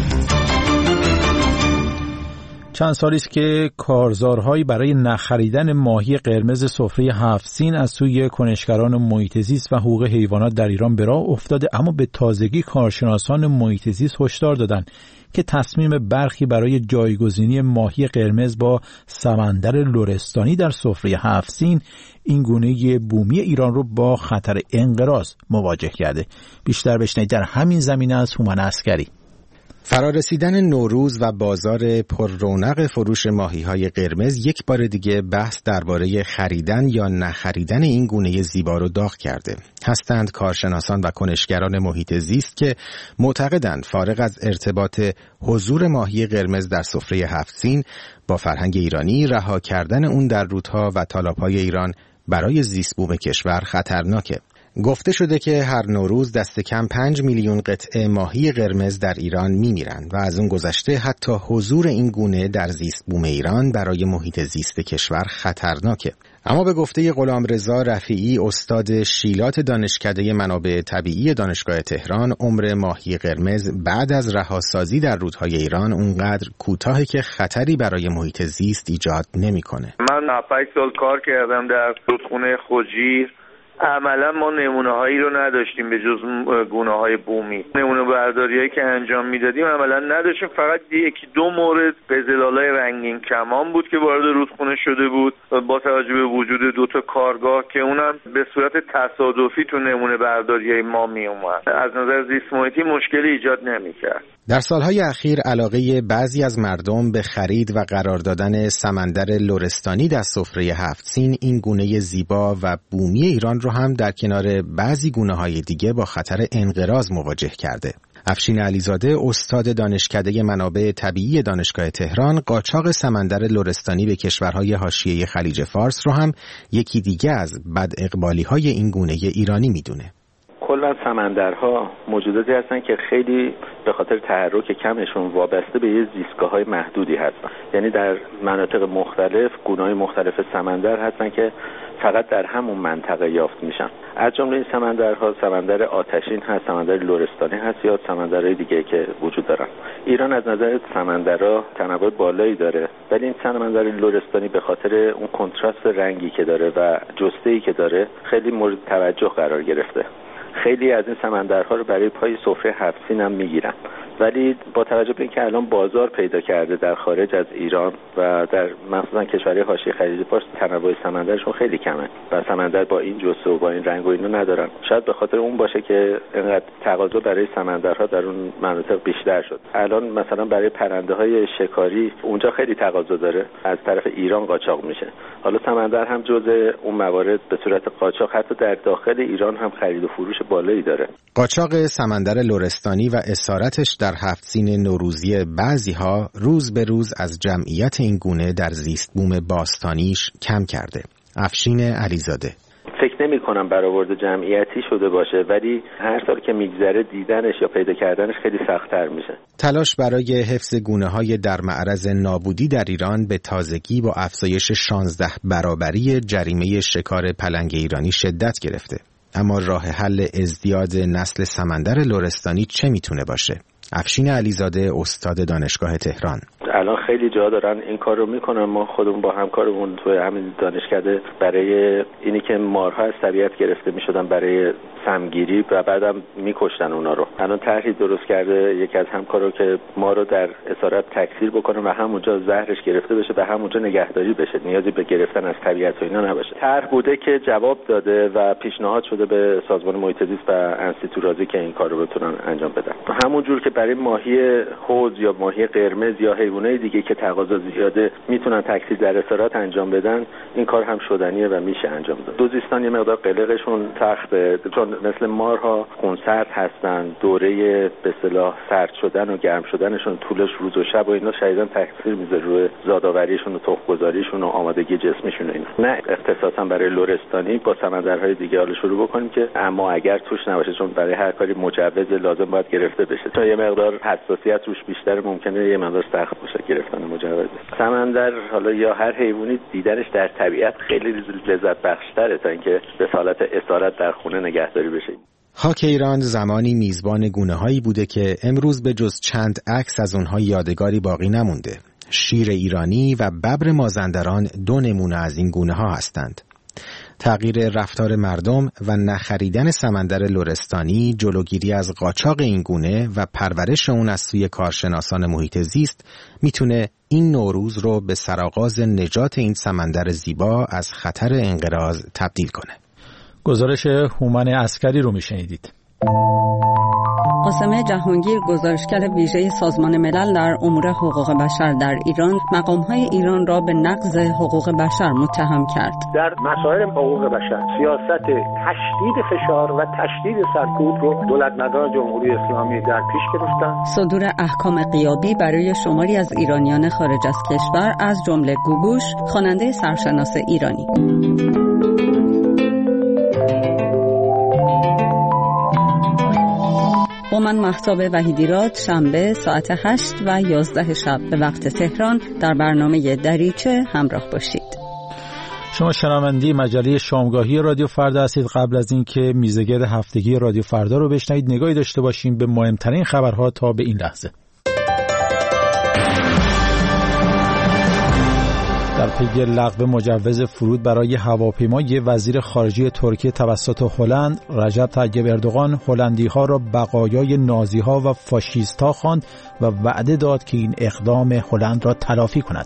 چند سالی است که کارزارهایی برای نخریدن ماهی قرمز سفره 7 سین از سوی کنشگران محیط زیست و حقوق حیوانات در ایران به راه افتاده، اما به تازگی کارشناسان محیط زیست هشدار دادند که تصمیم برخی برای جایگزینی ماهی قرمز با سمندر لرستانی در سفره 7 سین این گونه بومی ایران رو با خطر انقراض مواجه کرده. بیشتر بشنوید در همین زمینه از هومن عسکری. فرارسیدن نوروز و بازار پر رونق فروش ماهی‌های قرمز یک بار دیگه بحث درباره خریدن یا نخریدن این گونه زیبا رو داغ کرده. هستند کارشناسان و کنشگران محیط زیست که معتقدند فارغ از ارتباط حضور ماهی قرمز در سفره 7 سین با فرهنگ ایرانی، رها کردن اون در رودها و تالاب‌های ایران برای زیست بوم کشور خطرناکه. گفته شده که هر نوروز دست کم 5 میلیون قطعه ماهی قرمز در ایران میمیرند و از اون گذشته حتی حضور این گونه در زیست بوم ایران برای محیط زیست کشور خطرناکه. اما به گفته غلامرضا رفیعی، استاد شیلات دانشکده منابع طبیعی دانشگاه تهران، عمر ماهی قرمز بعد از رهاسازی در رودهای ایران اونقدر کوتاهه که خطری برای محیط زیست ایجاد نمیکنه. من 7 سال کار کردم در رودخونه خوجیر. عملا ما نمونه‌هایی رو نداشتیم به جز گونه‌های بومی. نمونه برداریایی که انجام میدادیم عملا نداشتیم، فقط 1-2 مورد قزل‌آلای رنگین کمان بود که وارد رودخونه شده بود با توجه به وجود 2 کارگاه که اونم به صورت تصادفی تو نمونه برداریای ما می اومد. از نظر زیست محیطی مشکلی ایجاد نمی‌کرد. در سالهای اخیر علاقه بعضی از مردم به خرید و قرار دادن سمندر لرستانی در سفره هفت سین این گونه زیبا و بومی ایران رو هم در کنار بعضی گونه‌های دیگه با خطر انقراض مواجه کرده. افشین علیزاده، استاد دانشکده منابع طبیعی دانشگاه تهران، قاچاق سمندر لرستانی به کشورهای حاشیه خلیج فارس رو هم یکی دیگه از بداقبالی‌های این گونه ایرانی میدونه. کلا سمندرها موجوداتی هستن که خیلی به خاطر تحرک کمشون وابسته به یه زیستگاه‌های محدودی هستن. یعنی در مناطق مختلف گونه‌های مختلف سمندر هستن که فقط در همون منطقه یافت میشن. از جمله این سمندرها سمندر آتشین هست، سمندر لرستانی هست یا سمندرهای دیگه که وجود دارن. ایران از نظر سمندرها تنوع بالایی داره، ولی این سمندر لرستانی به خاطر اون کنتراست رنگی که داره و جسته‌ای که داره خیلی مورد توجه قرار گرفته. خیلی از این سمندرها رو برای پای سفره هفت سین هم میگیرن، ولی با توجه به اینکه الان بازار پیدا کرده در خارج از ایران و در مخصوصا کشورهای حاشیه خلیج فارس تنوع سمندرشون خیلی کمه و سمندر با این جثه و با این رنگ و اینو ندارن. شاید به خاطر اون باشه که اینقدر تقاضا برای سمندرها در اون مناطق بیشتر شد. الان مثلا برای پرنده‌های شکاری اونجا خیلی تقاضا داره، از طرف ایران قاچاق میشه. حالا سمندر هم جزء اون موارد به صورت قاچاق حتی در داخل ایران هم خرید و فروش بالایی داره. قاچاق سمندر لرستانی و اسارتش در هفت سین نوروزی بعضی‌ها روز به روز از جمعیت این گونه در زیست بوم باستانیش کم کرده. افشین علیزاده: فکر نمی کنم برآورد جمعیتی شده باشه، ولی هر سال که میگذره دیدنش یا پیدا کردنش خیلی سخت‌تر میشه. تلاش برای حفظ گونه‌های در معرض نابودی در ایران به تازگی با افزایش 16 برابری جریمه شکار پلنگ ایرانی شدت گرفته. اما راه حل ازدیاد نسل سمندر لرستانی چه میتونه باشه؟ افشین علیزاده، استاد دانشگاه تهران: الان خیلی جا دارن این کار رو میکنن. ما خودمون با همکارمون توی همین دانشکده برای اینی که مارها از طبیعت گرفته میشدن برای سمگیری و بعدم میکشتن اونا رو، الان طرحی درست کرده یکی از همکارا که ما رو در اسارت تکثیر بکنه و همونجا زهرش گرفته بشه و همونجا نگهداری بشه، نیازی به گرفتن از طبیعت و اینا نباشه. طرح بوده که جواب داده و پیشنهاد شده به سازمان محیط زیست و انستیتو رازی که این کار رو بتونن انجام بدن. همونجور که برای ماهی حوض یا ماهی قرمز یا حیوانات دیگه که تقاضا زیاده میتونن تکثیر در اسارت انجام بدن، این کار هم شدنیه و میشه انجام داد. دوزیستان یه مقدار قلقشون سخته، چون مثل مارها خونسرد هستن، دوره به اصطلاح سرد شدن و گرم شدنشون طولش روز و شب و اینا شدیداً تاثیر میذاره روی زادآوریشون و تخم‌گذاریشون و آمادگی جسمشون. اینا نه اختصاصا برای لرستانی، با سمندرهای دیگه حالا شروع بکنیم که اما اگر توش نباشه، چون برای هر کاری مجوز لازم باید گرفته بشه، چون یه مقدار حساسیت روش بیشتر، ممکنه یه مقدار سخت باشه گرفتن مجوز. سمندر حالا یا هر حیوانی دیدنش در طبیعت خیلی لذت بخش‌تره تا اینکه به حالت اسارت در خونه نگهداری بشه. خاک ایران زمانی میزبان گونه‌هایی بوده که امروز به جز چند عکس از اونها یادگاری باقی نمونده. شیر ایرانی و ببر مازندران دو نمونه از این گونه‌ها هستند. تغییر رفتار مردم و نخریدن سمندر لرستانی، جلوگیری از قاچاق این گونه و پرورش اون از سوی کارشناسان محیط زیست میتونه این نوروز رو به سرآغاز نجات این سمندر زیبا از خطر انقراض تبدیل کنه. گزارش هومن عسکری رو میشنیدید. قاسم جهانگیر، گزارشگر ویژه سازمان ملل در امور حقوق بشر در ایران، مقام‌های ایران را به نقض حقوق بشر متهم کرد. در مسائل حقوق بشر سیاست تشدید فشار و تشدید سرکوب رو دولتمدار جمهوری اسلامی در پیش گرفتن. صدور احکام غیابی برای شماری از ایرانیان خارج از کشور، از جمله گوگوش، خواننده سرشناس ایرانی. با من مهتاب وحیدیراد، شنبه ساعت 8 و 11 شب به وقت تهران در برنامه دریچه همراه باشید. شما شنونده مجله شامگاهی رادیو فردا هستید. قبل از اینکه میزگرد هفتگی رادیو فردا رو بشنوید، نگاهی داشته باشیم به مهمترین خبرها تا به این لحظه. در پی لغو مجوز فرود برای هواپیمای وزیر خارجه ترکیه توسط هلند، رجب طیب اردوغان هلندی‌ها را بقایای نازی‌ها و فاشیست‌ها خواند و وعده داد که این اقدام هلند را تلافی کند.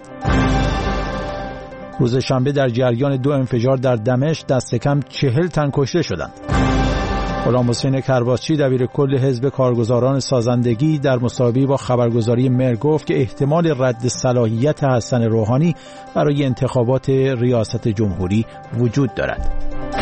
روز شنبه در جریان 2 انفجار در دمشق دست کم 40 تن کشته شدند. غلامحسین کرباسچی دبیر کل حزب کارگزاران سازندگی در مصاحبه‌ای با خبرگزاری مر گفت که احتمال رد صلاحیت حسن روحانی برای انتخابات ریاست جمهوری وجود دارد.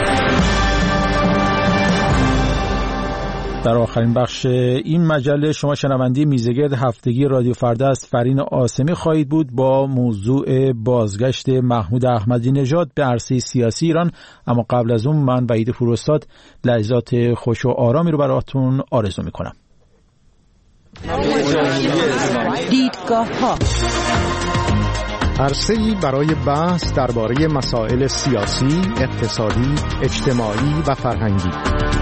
در آخرین بخش این مجله شما شنونده میزگرد هفتگی رادیو فردا از فرین عاصمی خواهید بود با موضوع بازگشت محمود احمدی نژاد به عرصه سیاسی ایران. اما قبل از اون من وحید پوراستاد لحظات خوش و آرامی رو براتون آرزو میکنم. دیدگاه‌ها عرصه‌ای برای بحث درباره مسائل سیاسی، اقتصادی، اجتماعی و فرهنگی.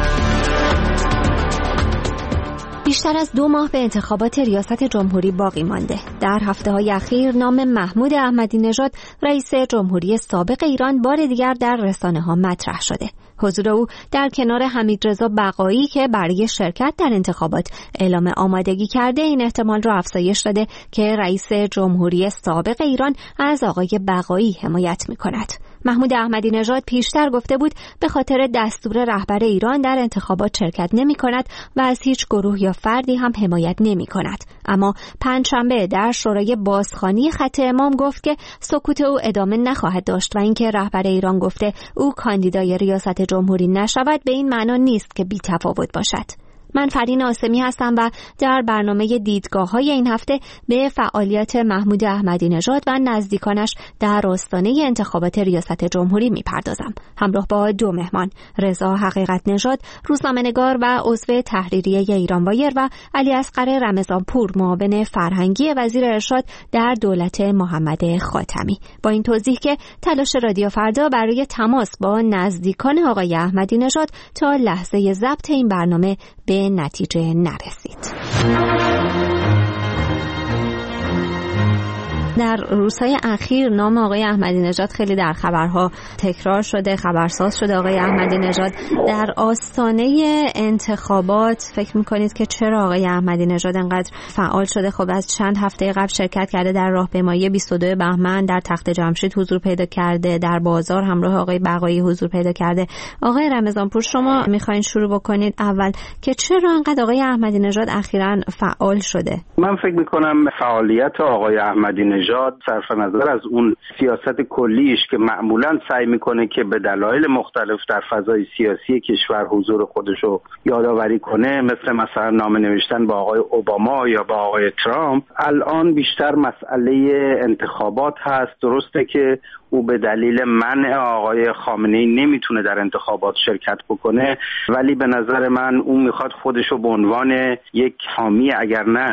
بیشتر از 2 ماه به انتخابات ریاست جمهوری باقی مانده. در هفته‌های اخیر نام محمود احمدی نژاد رئیس جمهوری سابق ایران بار دیگر در رسانه‌ها مطرح شده. حضور او در کنار حمیدرضا بقایی که برای شرکت در انتخابات اعلام آمادگی کرده این احتمال را افزایش داده که رئیس جمهوری سابق ایران از آقای بقایی حمایت می‌کند. محمود احمدی نژاد پیشتر گفته بود به خاطر دستور رهبر ایران در انتخابات شرکت نمی‌کند و از هیچ گروه یا فردی هم حمایت نمی‌کند. اما پنجشنبه در شورای بازخوانی خط امام گفت که سکوت او ادامه نخواهد داشت و اینکه رهبر ایران گفته او کاندیدای ریاست جمهوری نشود به این معنا نیست که بی‌تفاوت باشد. من فرین عاصمی هستم و در برنامه دیدگاه‌های این هفته به فعالیت محمود احمدی نژاد و نزدیکانش در آستانه انتخابات ریاست جمهوری می‌پردازم. همراه با 2 مهمان، رضا حقیقت نژاد، روزنامه‌نگار و عضو تحریریه ایران وایر و علی اصغر رمضانپور، معاون فرهنگی وزیر ارشاد در دولت محمد خاتمی. با این توضیح که تلاش رادیو فردا برای تماس با نزدیکان آقای احمدی نژاد تا لحظه ضبط این برنامه به نتیجه نرسید. در روزهای اخیر نام آقای احمدی نژاد خیلی در خبرها تکرار شده، خبرساز شده. آقای احمدی نژاد در آستانه انتخابات فکر می‌کنید که چرا آقای احمدی نژاد انقدر فعال شده؟ خب از چند هفته قبل شرکت کرده در راهپیمایی 22 بهمن، در تخت جمشید حضور پیدا کرده، در بازار همراه آقای بقایی حضور پیدا کرده. آقای رمضانپور شما می‌خواید شروع بکنید اول که چرا انقدر آقای احمدی نژاد اخیراً فعال شده؟ من فکر می‌کنم فعالیت آقای احمدی نژاد صرف نظر از اون سیاست کلیش که معمولاً سعی میکنه که به دلایل مختلف در فضای سیاسی کشور حضور خودشو یادآوری کنه، مثلا نامه نوشتن با آقای اوباما یا با آقای ترامپ، الان بیشتر مسئله انتخابات هست. درسته که او به دلیل منع آقای خامنه‌ای نمیتونه در انتخابات شرکت بکنه، ولی به نظر من اون میخواد خودشو به عنوان یک حامی اگر نه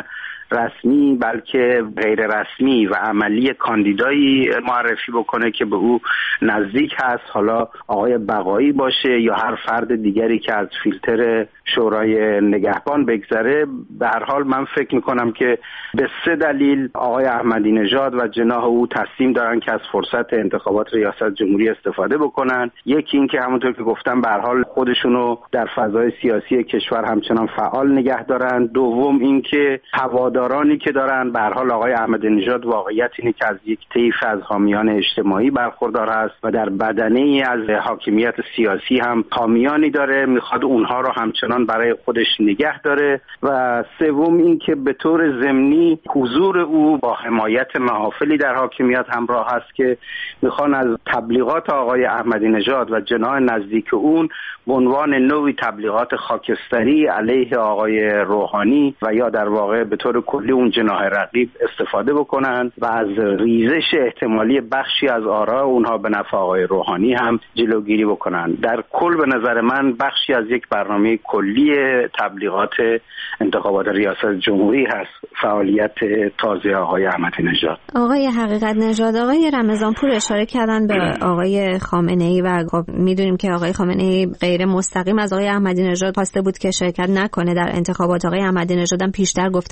رسمی بلکه غیر رسمی و عملی کاندیدایی معرفی بکنه که به او نزدیک هست، حالا آقای بقایی باشه یا هر فرد دیگری که از فیلتر شورای نگهبان بگذره. به هر حال من فکر میکنم که به 3 دلیل آقای احمدی نژاد و جناح او تصمیم دارن که از فرصت انتخابات ریاست جمهوری استفاده بکنن. یکی این که همونطور که گفتم به هر حال خودشونو در فضای سیاسی کشور همچنان فعال نگه دارن. دوم این که هوادارانی که دارن، به هر حال آقای احمدی نژاد واقعیت اینه که از یک طیف از حامیان اجتماعی برخوردار هست و در بدنه‌ای از حاکمیت سیاسی هم حامیانی داره، میخواد اونها رو همچنان برای خودش نگه داره. و سوم این که به طور ضمنی حضور او با حمایت محافلی در حاکمیت همراه هست که میخوان از تبلیغات آقای احمدی نژاد و جناح نزدیک اون به عنوان نوعی تبلیغات خاکستری علیه آقای روحانی و یا در واقع به طور کلی اون جناح رقیب استفاده بکنن و از ریزش احتمالی بخشی از آراء اونها به نفع آقای روحانی هم جلوگیری بکنن. در کل به نظر من بخشی از یک برنامه کلی تبلیغات انتخابات ریاست جمهوری هست فعالیت تازه آقای احمدی نژاد. آقای حقیقت نژاد، آقای رمضانپور اشاره کردن به آقای خامنه‌ای و میدونیم که آقای خامنه‌ای غیر مستقیم از آقای احمدی نژاد خواسته بود که شرکت نکنه در انتخابات. آقای احمدی نژاد هم پیشتر گفته بود که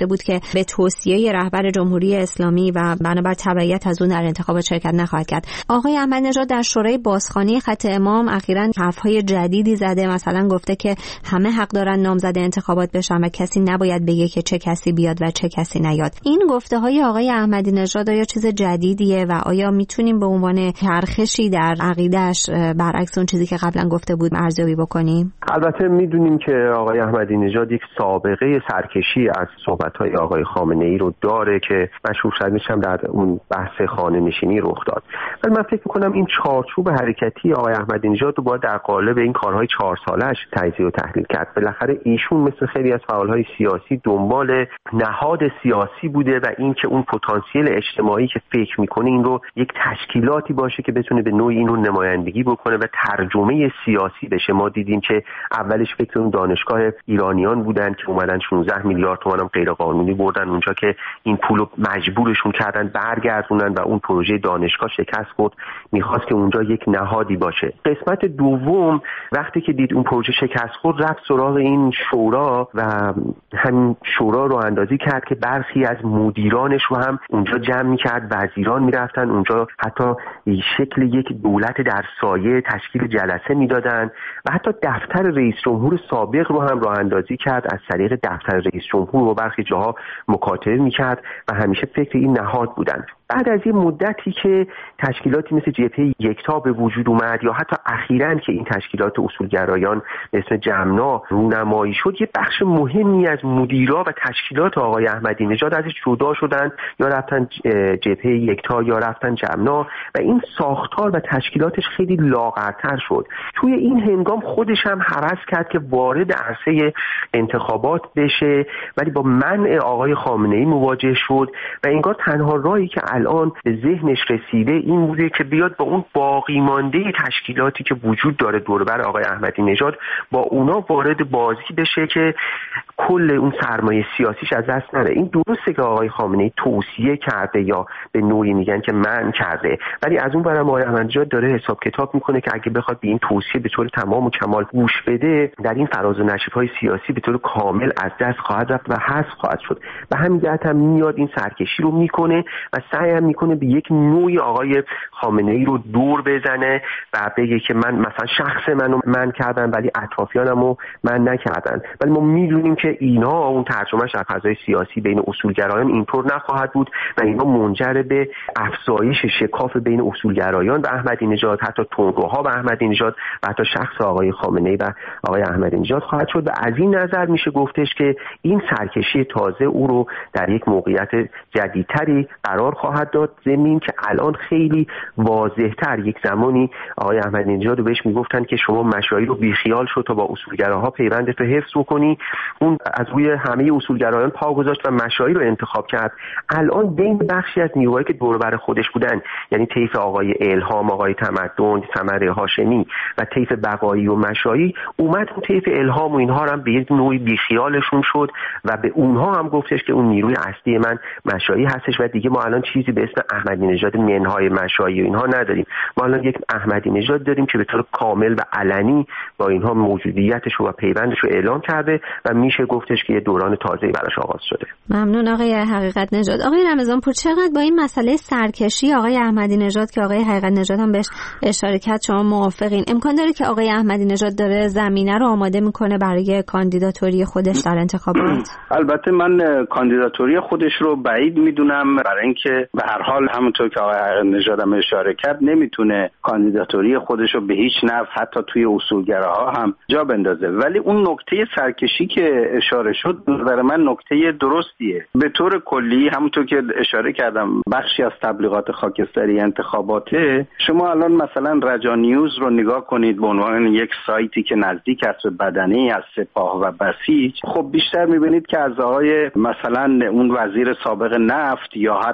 به توصیه رهبر جمهوری اسلامی و بنابر تبعیت از اون در انتخابات شرکت نخواهد کرد. آقای احمدی‌نژاد در شورای بازخوانی خط امام اخیراً حرف‌های جدیدی زده، مثلا گفته که همه حق دارن نامزد انتخابات بشن و کسی نباید بگه که چه کسی بیاد و چه کسی نیاد. این گفته‌های آقای احمدی‌نژاد آیا چیز جدیدیه و آیا میتونیم به عنوان چرخشی در عقیده‌اش برعکس اون چیزی که قبلا گفته بود ارزیابی بکنیم؟ البته میدونیم که آقای احمدی‌نژاد یک سابقه سرکشی از صحبت‌های آقای خامنه‌ای رو داره که مشهورترینش هم در اون بحث خانه‌نشینی رخ داد. ولی من فکر می‌کنم این چارچوب حرکتی آقای احمدی‌نژاد رو باید در قالب این کارهای 4 سالش تجزیه و تحلیل کرد. بالاخره ایشون مثل خیلی از فعالهای سیاسی دنبال نهاد سیاسی بوده و این که اون پتانسیل اجتماعی که فکر می‌کنه این رو یک تشکیلاتی باشه که بتونه به نوعی این رو نمایندگی بکنه و ترجمه سیاسی بشه. ما دیدیم که اولش فکر اون دانشگاه ایرانیان بودن که اومدن 16 میلیارد تومان هم غیر قانونی بردن اونجا که این پولو مجبورشون کردن برگردونن و اون پروژه دانشگاه شکست خورد. میخواست که اونجا یک نهادی باشه. قسمت دوم وقتی که دید اون پروژه شکست خورد رفت سراغ این شورا و همین شورا رو اندازی کرد که برخی از مدیرانش رو هم اونجا جمع می‌کرد، وزیران میرفتن اونجا، حتی شکل یک دولت در سایه تشکیل جلسه میدادن و حتی دفتر رئیس جمهور سابق رو هم راه اندازی کرد، از طریق دفتر رئیس جمهور و برخی جاها مکاتبه میکرد و همیشه فکر این نهاد بودن. بعد از این مدتی که تشکیلاتی مثل جبهه یکتا به وجود اومد یا حتی اخیراً که این تشکیلات اصولگرایان مثل جمنا رونمایی شد، یه بخش مهمی از مدیرا و تشکیلات آقای احمدی‌نژاد ازش جدا شدن، یا رفتن جبهه یکتا یا رفتن جمنا و این ساختار و تشکیلاتش خیلی لاغرتر شد. توی این هنگام خودش هم هوس کرد که وارد عرصه انتخابات بشه، ولی با منع آقای خامنه‌ای مواجه شد و انگار تنها راهی که الان به ذهنش رسیده این بوده که بیاد با اون باقی مانده تشکیلاتی که وجود داره دور بر آقای احمدی‌نژاد با اونا وارد بازی بشه که کل اون سرمایه سیاسیش از دست نره. این درسته که آقای خامنه‌ای توصیه کرده یا به نوعی میگن که منع کرده، ولی از اون برم آقای احمدی‌نژاد داره حساب کتاب میکنه که اگه بخواد به این توصیه به طور تمام و کمال گوش بده، در این فراز و نشیب‌های سیاسی به طور کامل از دست خواهد رفت و حذف خواهد شد. و همین جهت هم میاد این سرکشی رو میکنه و سعی هم میکنه به یک نوعی آقای خامنه‌ای رو دور بزنه و بگه که من مثلا شخص منو من کردن ولی اطرافیانمو من نکردن. ولی ما میدونیم که اینا اون ترجمهش در فضای سیاسی بین اصولگرایان اینطور نخواهد بود و اینا منجر به افزایش شکاف بین اصولگرایان و احمدی‌نژاد، حتی تندروها و احمدی‌نژاد و حتی شخص آقای خامنه‌ای و آقای احمدی‌نژاد خواهد شد. و از این نظر میشه گفتش که این سرکشی تازه او رو در یک موقعیت جدیدتری قرار خواهد داد، ضمن که الان خیلی واضح‌تر یک زمانی آقای احمدی‌نژاد رو بهش میگفتن که شما مشایی رو بیخیال شو تا با اصولگراها پیوندت رو حفظ کنی. اون از روی همه اصولگرایان پا گذاشت و مشایی رو انتخاب کرد. الان بین بخشی از نیروهایی که دور بر خودش بودن، یعنی طیف آقای الهام، آقای تمدن، ثمر هاشمی و طیف بقایی و مشایی، اومد اون طیف الهام و اینها هم به یک نوعی بیخیالشون شد و به اونها هم گفتش که اون نیروی اصلی من مشایی هستش و دیگه ما الان چیزی به اسم احمدی‌نژاد منهای مشایی و اینها نداریم. ما الان یک احمدی‌نژاد داریم که به طور کامل و علنی با اینها موجودیتش و پیوندش رو اعلام کرده و میشه گفتش که یه دوران تازه‌ای براش آغاز شده. ممنون آقای حقیقت نژاد. آقای رمضانپور، چقدر با این مسئله سرکشی آقای احمدی‌نژاد که آقای حقیقت نژاد هم بهش اشاره کرد شما موافقین؟ امکان داره که آقای احمدی‌نژاد داره زمینه رو آماده میکنه برای کاندیداتوری خودش در انتخابات؟ البته من کاندیداتوری خودش رو بعید میدونم، برای اینکه به هر حال همونطور که آقای حقیقت نژاد هم اشاره کرد نمیتونه کاندیداتوری خودش رو به هیچ نحو حتی توی اصولگراها هم جا بندازه. ولی اون نکته سرکشی که اشاره شد برای من نکته درستیه. به طور کلی همونطور که اشاره کردم بخشی از تبلیغات خاکستری انتخاباته، شما الان مثلا رجا نیوز رو نگاه کنید به عنوان یک سایتی که نزدیک است به بدنه از سپاه و بسیج، خب بیشتر میبینید که از آقای مثلا اون وزیر سابق نفت یا حتی از آقای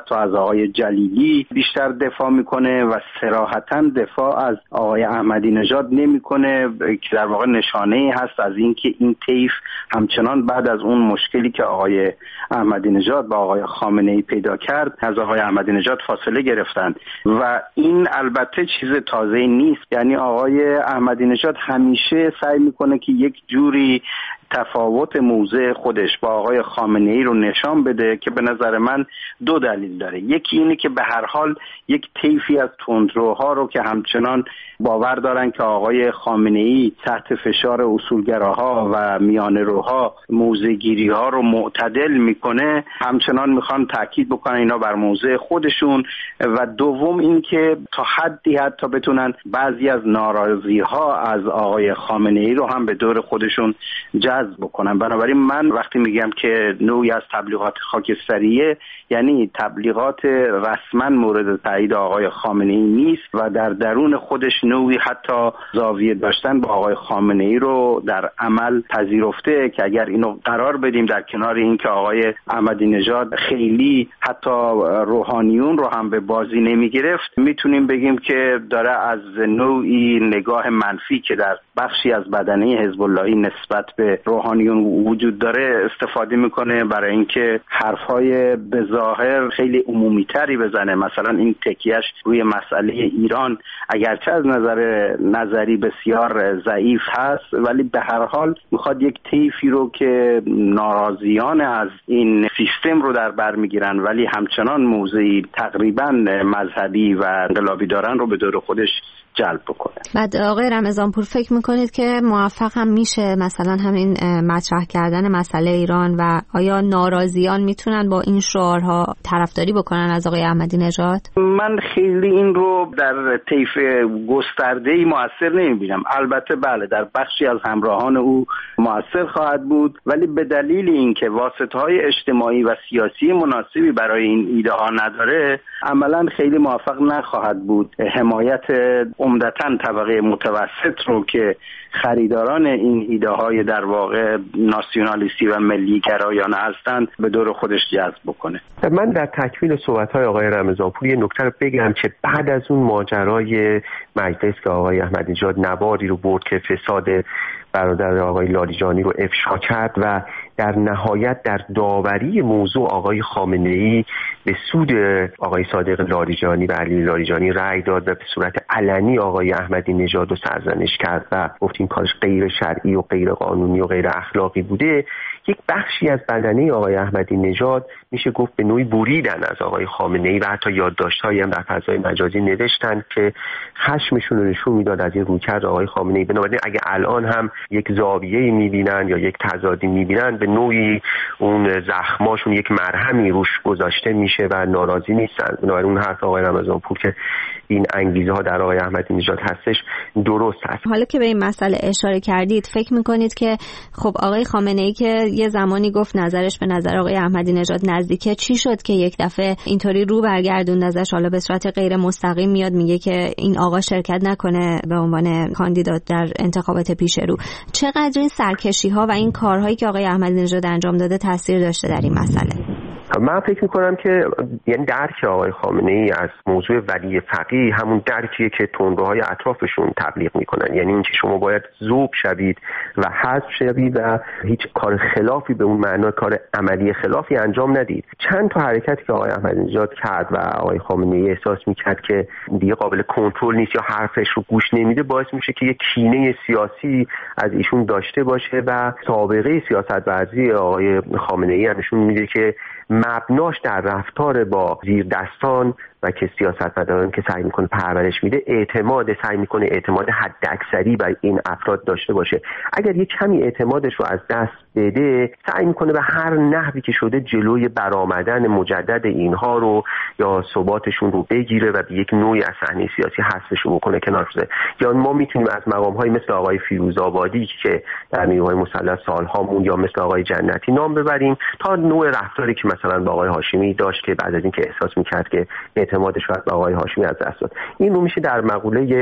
آقای جلیلی بیشتر دفاع میکنه و صراحتاً دفاع از آقای احمدی نژاد نمیکنه، که در واقع نشانه‌ای هست از اینکه این طیف همچنان بعد از اون مشکلی که آقای احمدی نژاد با آقای خامنه‌ای پیدا کرد از آقای احمدی نژاد فاصله گرفتند و این البته چیز تازه‌ای نیست. یعنی آقای احمدی نژاد همیشه سعی میکنه که یک جوری تفاوت موضع خودش با آقای خامنه‌ای رو نشان بده که به نظر من دو دلیل داره. یکی اینه که به هر حال یک طیفی از تندروها رو که همچنان باور دارن که آقای خامنه‌ای تحت فشار اصولگراها و میانه‌روها موضع‌گیری‌ها رو معتدل میکنه، همچنان میخوان تاکید بکنن اینا بر موضع خودشون. و دوم این که تا حدی حتی بتونن بعضی از ناراضی‌ها از آقای خامنه‌ای رو هم به دور خودشون جذب بکنن. بنابراین من وقتی میگم که نوعی از تبلیغات خاکستریه، یعنی تبلیغات رسما مورد تایید آقای خامنه‌ای نیست و در درون خودش نوعی حتی زاویه داشتن با آقای خامنه‌ای رو در عمل پذیرفته که اگر اینو قرار بدیم در کنار این که آقای احمدی نژاد خیلی حتی روحانیون رو هم به بازی نمیگرفت، میتونیم بگیم که داره از نوعی نگاه منفی که در بخشی از بدنه حزب اللهی نسبت به روحانیون وجود داره استفاده میکنه برای اینکه حرفهای به ظاهر خیلی عمومی‌تری بزنه. مثلا این تکیهش روی مسئله ایران اگرچه از نظر نظری بسیار ضعیف هست، ولی به هر حال میخواد یک طیفی رو که ناراضیان از این سیستم رو در بر میگیرن ولی همچنان موضعی تقریبا مذهبی و انقلابی دارن رو به دور خودش جلب بکنه. بعد آقای رمضانپور فکر میکنید که موفق هم میشه مثلا همین مطرح کردن مسئله ایران و آیا ناراضیان میتونن با این شعارها طرفداری بکنن از آقای احمدی نژاد؟ من خیلی این رو در طیف گسترده‌ای موثر نمیبینم. البته بله در بخشی از همراهان او موثر خواهد بود، ولی به دلیل اینکه واسطه‌های اجتماعی و سیاسی مناسبی برای این ایده ها نداره عملاً خیلی موفق نخواهد بود. حمایت عمدتاً طبقه متوسط رو که خریداران این ایده های در واقع ناسیونالیستی و ملی گرایانه هستند به دور خودش جذب بکنه. من در تکمیل صحبت های آقای رمضانپور یه نکته رو بگم که بعد از اون ماجرای مجلس که آقای احمدی نژاد نواری رو برد که فساد برادر آقای لاریجانی رو افشا کرد و در نهایت در داوری موضوع آقای خامنه‌ای به سود آقای صادق لاریجانی و علی لاریجانی رأی داد و به صورت علنی آقای احمدی نژاد رو سرزنش کرد و گفت این کارش غیر شرعی و غیر قانونی و غیر اخلاقی بوده. یک بخشی از بدنه آقای احمدی نژاد میشه گفت به نوعی بریدن از آقای خامنه‌ای و حتی یادداشت‌هایی هم در فضای مجازی نوشتن که خشمشون رو نشون میداد از این رویکرد آقای خامنه‌ای. بنابراین اگه الان هم یک زاویه‌ای می‌بینن یا یک تضادی می‌بینن به نوعی اون زخماشون یک مرهمی روش گذاشته میشه و ناراضی نیستن. بنابراین اون حرف آقای رمضانپور که این انگیزه ها در آقای احمدی نژاد هستش درست هست. حالا که به این مسئله اشاره کردید فکر میکنید که خب آقای خامنه‌ای که یه زمانی گفت نظرش به نظر آقای احمدی نژاد نزدیکه، چی شد که یک دفعه اینطوری رو برگردوند ازش، حالا به صورت غیر مستقیم میاد میگه که این آقا شرکت نکنه به عنوان کاندیدات در انتخابات پیش رو؟ چقدر این سرکشی ها و این کارهایی که آقای احمدی نژاد انجام داده تاثیر داشته در این مسئله؟ من فکر میکنم که یعنی درک آقای خامنه‌ای از موضوع ولی فقیه همون درکیه که تندروهای اطرافشون تبلیغ میکنن، یعنی اینکه شما باید ذوب شوید و حذف شوید و هیچ کار خلافی به اون معنا کار عملی خلافی انجام ندید. چند تا حرکتی که آقای احمدی نژاد کرد و آقای خامنه‌ای احساس میکرد که دیگه قابل کنترل نیست یا حرفش رو گوش نمیده باعث میشه که یک کینه سیاسی از ایشون داشته باشه و سابقه سیاست‌ورزی آقای خامنه‌ای نشون میده که مبناش در رفتار با زیردستان و که سیاستمداران که سعی میکنه پرورش میده سعی میکنه اعتماد حداکثری برای این افراد داشته باشه. اگر یک کمی اعتمادش رو از دست بده سعی میکنه به هر نحوی که شده جلوی برآمدن مجدد اینها رو یا ثباتشون رو بگیره و به یک نوعی از صحنه سیاسی حذفشون بکنه کنار بذاره. یا ما میتونیم از مقام‌های مثل آقای فیروزآبادی که در نیروهای مسلح سال‌ها یا مثل آقای جنتی نام ببریم تا نوع رفتاری که مثلا با آقای هاشمی داشت که بعد از اینکه احساس میکرد که اعتمادش رو به آقای هاشمی از دست داد. این رو میشه در مقوله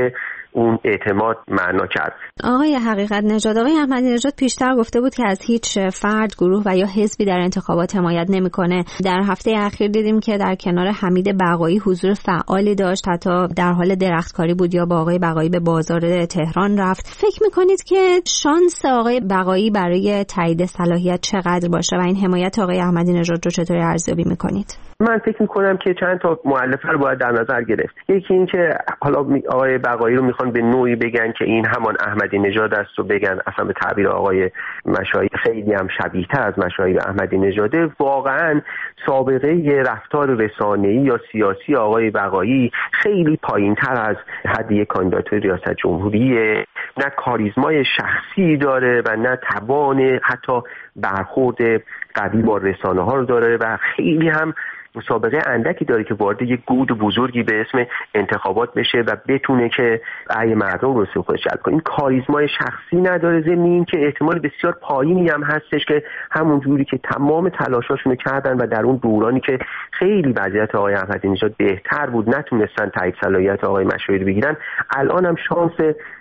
اون اعتماد معنا کرد. آقای حقیقت نژاد، آقای احمدی نژاد پیشتر گفته بود که از هیچ فرد، گروه و یا حزبی در انتخابات حمایت نمیکنه. در هفته اخیر دیدیم که در کنار حمید بقایی حضور فعالی داشت، حتی در حال درختکاری بود یا با آقای بقایی به بازار تهران رفت. فکر میکنید که شانس آقای بقایی برای تایید صلاحیت چقدر باشه و این حمایت آقای احمدی نژاد رو چطوری ارزیابی میکنید؟ من فکر میکنم که چند تا مؤلفه رو باید در نظر گرفت. یکی این که حالا آقای بقایی رو میخوان به نوعی بگن که این همان احمدی نژاد است و بگن اصلا به تعبیر آقای مشایخ خیلی هم شبیه تر از مشایخ احمدی نژاده. واقعا سابقه رفتار رسانه‌ای یا سیاسی آقای بقایی خیلی پایین‌تر از حد یک کاندیداتور ریاست جمهوریه. نه کاریزمای شخصی داره و نه توان حتی برخورد قوی با رسانه‌ها رو داره و خیلی هم مسابقه اندکی داره که وارد یک گود بزرگی به اسم انتخابات بشه و بتونه که رأی مردم رو به خودش جلب کنه. این کاریزمای شخصی نداره، ضمن این که احتمال بسیار پایینی هم هستش که همون جوری که تمام تلاشاشونو کردن و در اون دورانی که خیلی وضعیت آقای احمدی نژاد بهتر بود نتونستن تایید صلاحیت آقای مشایخ بگیرن، الان هم شانس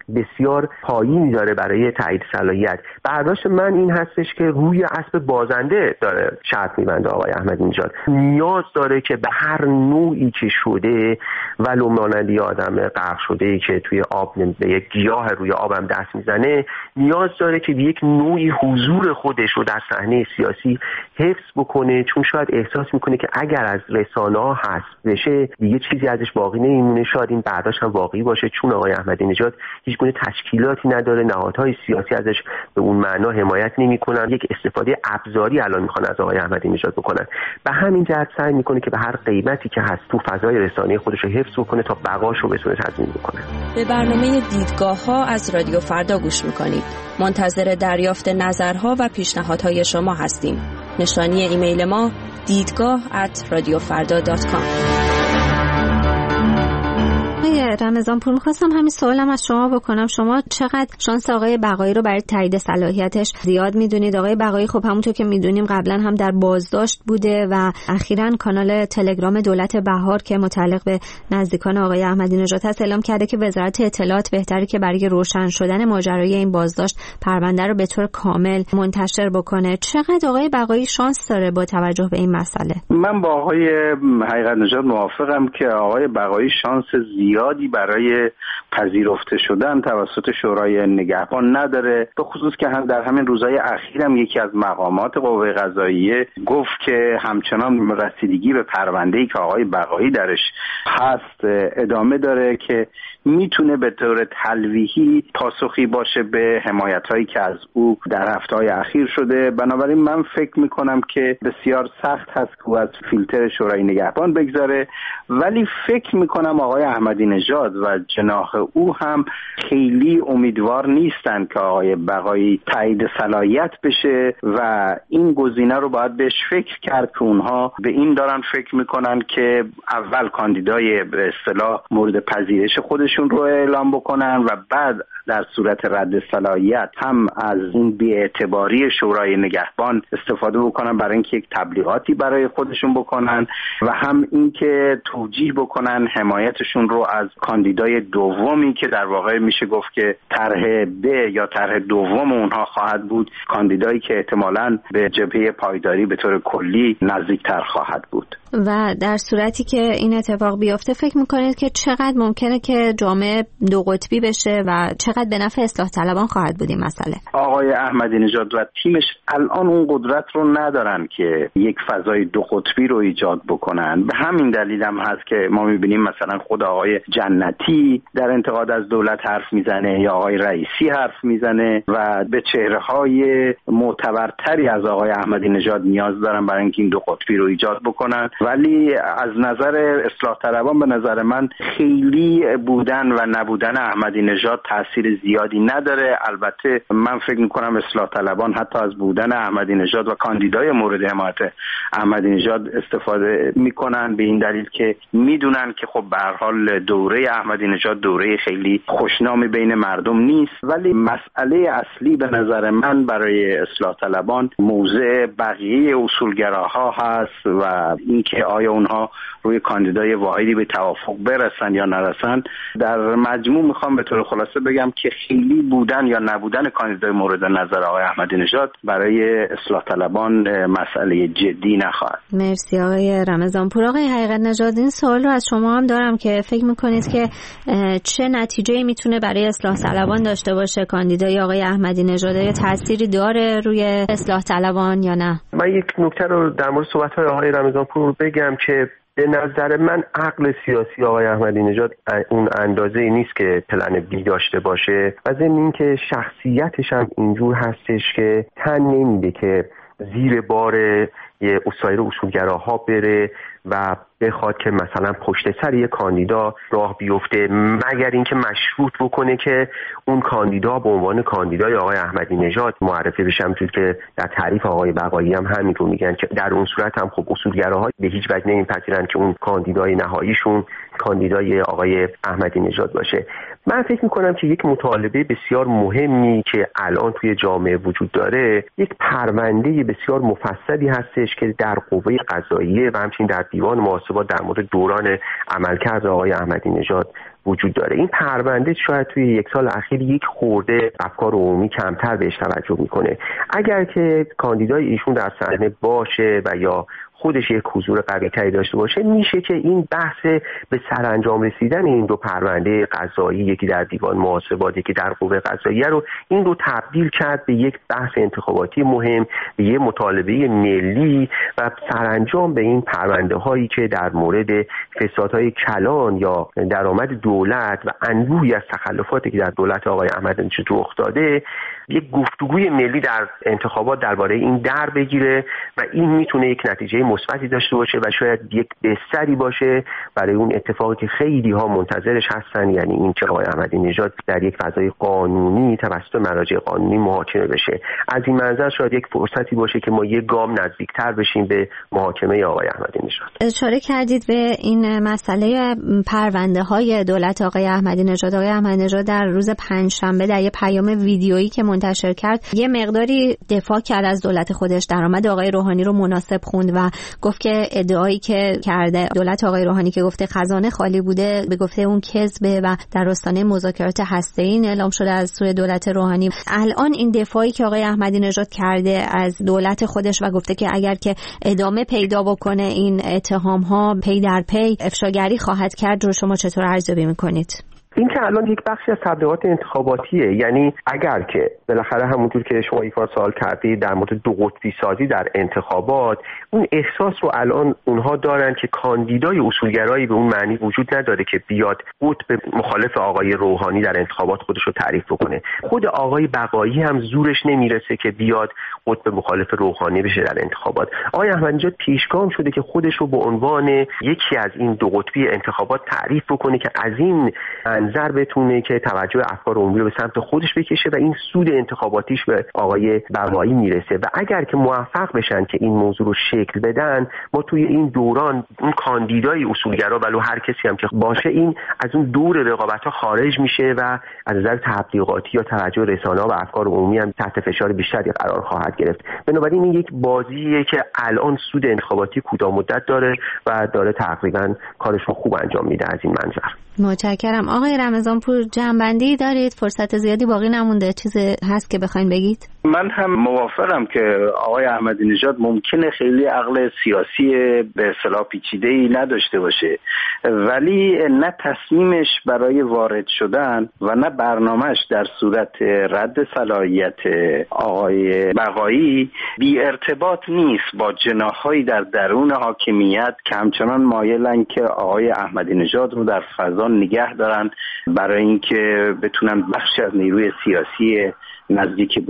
بسیار پایینی داره برای تایید صلاحیت. برداشت من این هستش که روی اسب بازنده داره شرط می‌بنده آقای احمدی نژاد. نیاز داره که به هر نوعی که شده ولو مانندی آدم غرق شده‌ای که توی آب به یک گیاه روی آبم دست میزنه، نیاز داره که به یک نوعی حضور خودش رو در صحنه سیاسی حفظ بکنه، چون شاید احساس میکنه که اگر از رسانه‌ها حذف بشه دیگه چیزی ازش باقی نمیمونه. شاید این برداشت هم واقعی باشه، چون آقای احمدی نژاد هیچ گونه تشکیلاتی نداره، نهادهای سیاسی ازش به اون معنا حمایت نمیکنن، یک استفاده ابزاری الان میخوان از آقای احمدی نژاد بکنن. به همین جهت سعی میکنه که به هر قیمتی که هست تو فضای رسانه‌ای خودش رو حفظ بکنه تا بقاش رو بتونه تضمین بکنه. به برنامه دیدگاه‌ها از رادیو فردا گوش میکنید. منتظر دریافت نظرها و پیشنهادهای شما هستیم. نشانی ایمیل ما دیدگاه@radiofarda.com. رمضان پور، می‌خواستم همین سوالم از شما بکنم. شما چقدر شانس آقای بقایی رو برای تایید صلاحیتش زیاد می‌دونید؟ آقای بقایی خب همونطور که می‌دونیم قبلا هم در بازداشت بوده و اخیراً کانال تلگرام دولت بهار که متعلق به نزدیکان آقای احمدی نژاد هست اعلام کرده که وزارت اطلاعات بهتره که برای روشن شدن ماجرای این بازداشت پرونده رو به طور کامل منتشر بکنه. چقدر آقای بقایی شانس داره با توجه به این مسئله؟ من با آقای حقیقت نژاد موافقم که آقای بقایی شانس زیادی برای پذیرفته شدن توسط شورای نگهبان نداره، به خصوص که هم در همین روزهای اخیر هم یکی از مقامات قوه قضاییه گفت که همچنان رسیدگی به پرونده‌ای که آقای بقایی درش هست ادامه داره که میتونه به طور تلویحی پاسخی باشه به حمایت‌هایی که از او در هفته‌های اخیر شده. بنابراین من فکر میکنم که بسیار سخت هست که او از فیلتر شورای نگهبان بگذاره، ولی فکر میکنم آقای احمدی نژاد و جناح او هم خیلی امیدوار نیستند که آقای بقایی تایید صلاحیت بشه و این گزینه رو باید بهش فکر کرد که اونها به این دارن فکر میکنن که اول کاندیدای به اصطلاح مورد پذیرش خودشون رو اعلام بکنن و بعد در صورت رد صلاحیت هم از این بی‌اعتباری شورای نگهبان استفاده بکنن برای اینکه یک تبلیغاتی برای خودشون بکنن و هم اینکه توجیه بکنن حمایتشون رو از کاندیدای دومی که در واقع میشه گفت که طرح ب یا طرح دوم اونها خواهد بود، کاندیدایی که احتمالاً به جبهه پایداری به طور کلی نزدیکتر خواهد بود. و در صورتی که این اتفاق بیفته فکر میکنید که چقدر ممکنه که جامعه دو قطبی بشه و چقدر به نفع اصلاح طلبان خواهد بود این مسئله؟ آقای احمدی نژاد و تیمش الان اون قدرت رو ندارن که یک فضای دو قطبی رو ایجاد بکنن. به همین دلیل هم هست که ما میبینیم مثلا خود آقای جنتی در انتقاد از دولت حرف میزنه یا آقای رئیسی حرف میزنه و به چهره‌های معتبرتری از آقای احمدی نژاد نیاز دارن برای اینکه این دو قطبی رو ایجاد بکنن. ولی از نظر اصلاح طلبان به نظر من خیلی بودن و نبودن احمدی نژاد تأثیر خیلی زیادی نداره. البته من فکر میکنم اصلاح طلبان حتی از بودن احمدی نژاد و کاندیدای مورد حمایت احمدی نژاد استفاده میکنن، به این دلیل که میدونن که خب به هر حال دوره احمدی نژاد دوره خیلی خوشنامی بین مردم نیست. ولی مسئله اصلی به نظر من برای اصلاح طلبان موضع بقیه اصولگراها هست و اینکه آیا اونها روی کاندیدای واحدی به توافق برسن یا نرسن. در مجموع میخوام به طور خلاصه بگم که خیلی بودن یا نبودن کاندیدای مورد نظر آقای احمدی نژاد برای اصلاح طلبان مسئله جدی نخواهد. مرسی آقای رمضانپور. آقای حقیقت نژاد، این سوال رو از شما هم دارم که فکر میکنید که چه نتیجه‌ای میتونه برای اصلاح طلبان داشته باشه کاندیدای آقای احمدی نژاد؟ یا تأثیری داره روی اصلاح طلبان یا نه؟ من یک نکته رو در مورد صحبت‌های آقای رمضانپور بگم که به نظر من عقل سیاسی آقای احمدی نژاد اون اندازه‌ای نیست که پلن بی داشته باشه و ضمن اینکه شخصیتش هم اینجور هستش که تن نمیده که زیر بار یه سایر اصولگراها بره و بخواد که مثلا پشت سر یک کاندیدا راه بیفته، مگر اینکه مشروط بکنه که اون کاندیدا به عنوان کاندیدای آقای احمدی نژاد معرفی بشه. همونطور که در تعریف آقای بقایی هم همین رو میگن که در اون صورت هم خب اصولگراها به هیچ وجه نمیپذیرن که اون کاندیدای نهاییشون کاندیدای آقای احمدی نژاد باشه. من فکر میکنم که یک مطالبه بسیار مهمی که الان توی جامعه وجود داره یک پرونده بسیار مفصلی هستش که در قوه قضاییه و همچنین در دیوان محاسبات در مورد دوران عملکرد آقای احمدی نژاد وجود داره. این پرونده شاید توی یک سال اخیر یک خورده افکار عمومی کمتر بهش توجه میکنه. اگر که کاندیدای ایشون در صحنه باشه و یا خودش یک حضور قوی‌تری داشته باشه، میشه که این بحث به سرانجام رسیدن این دو پرونده قضایی، یکی در دیوان محاسبات یکی در قوه قضاییه، رو این رو تبدیل کرد به یک بحث انتخاباتی مهم، به یک مطالبه ملی و سرانجام به این پرونده هایی که در مورد فسادهای کلان یا درآمد دولت و انبوهی از تخلفاتی که در دولت آقای احمدی نژاد رخ داده یک گفتگوی ملی در انتخابات درباره این در بگیره و این میتونه یک نتیجه مثبتی داشته باشه و شاید یک بستری باشه برای اون اتفاقی که خیلی ها منتظرش هستن، یعنی این که آقای احمدی نژاد در یک فضای قانونی توسط مراجع قانونی محاکمه بشه. از این منظر شاید یک فرصتی باشه که ما یک گام نزدیکتر بشیم به محاکمه آقای احمدی نژاد. اشاره کردید به این مسئله پرونده های دولت آقای احمدی نژاد. آقای احمدی نژاد در روز پنجشنبه در یک پیام ویدیویی که منتشر کرد یه مقداری دفاع کرد از دولت خودش، درآمد آقای روحانی رو مناسب خوند و گفت که ادعایی که کرده دولت آقای روحانی که گفته خزانه خالی بوده به گفته اون کذبه و در آستانه مذاکرات هسته‌ای اعلام شده از سوی دولت روحانی. الان این دفاعی که آقای احمدی نژاد کرده از دولت خودش و گفته که اگر که ادامه پیدا بکنه این اتهام‌ها پی در پی افشاگری خواهد کرد، رو شما چطور ارزیابی می‌کنید؟ این که الان یک بخشی از تبلیغات انتخاباتیه، یعنی اگر که بالاخره همونطور که شما ایفا سوال کردید در مورد دو قطبی سازی در انتخابات، اون احساس رو الان اونها دارن که کاندیدای اصولگرایی به اون معنی وجود نداره که بیاد قطب مخالف آقای روحانی در انتخابات خودش رو تعریف بکنه. خود آقای بقایی هم زورش نمیرسه که بیاد قطب مخالف روحانی بشه در انتخابات. آقای احمدی نژاد پیشگام شده که خودش رو به عنوان یکی از این دو قطبی انتخابات تعریف بکنه که از این منظر بتونه که توجه افکار عمومی رو به سمت خودش بکشه و این سود انتخاباتیش به آقای بقایی میرسه. و اگر که موفق بشن که این موضوع رو شکل بدن، ما توی این دوران اون کاندیدای اصولگرا ولو هر کسی هم که باشه این از اون دور رقابت‌ها خارج میشه و از نظر تبلیغاتی یا توجه رسانه‌ها و افکار عمومی هم تحت فشار بیشتری قرار خواهد گرفت. بنابراین این یک بازیه که الان سود انتخاباتی کوتاه مدت داره و داره تقریبا کارش رو خوب انجام میده. از این منظر متشکرم. آقای رمضانپور جنبندی دارید؟ فرصت زیادی باقی نمونده، چیزی هست که بخواید بگید؟ من هم موافقم که آقای احمدی نژاد ممکنه خیلی عقل سیاسی به اصطلاح پیچیده‌ای نداشته باشه، ولی نه تصمیمش برای وارد شدن و نه برنامهش در صورت رد صلاحیت آقای بقایی بی ارتباط نیست با جناح‌هایی در درون حاکمیت که همچنان مایلن که آقای احمدی نژاد رو در فضا نگه دارن برای اینکه بتونن بخشی از نیروی سیاسی نزدیک به او رو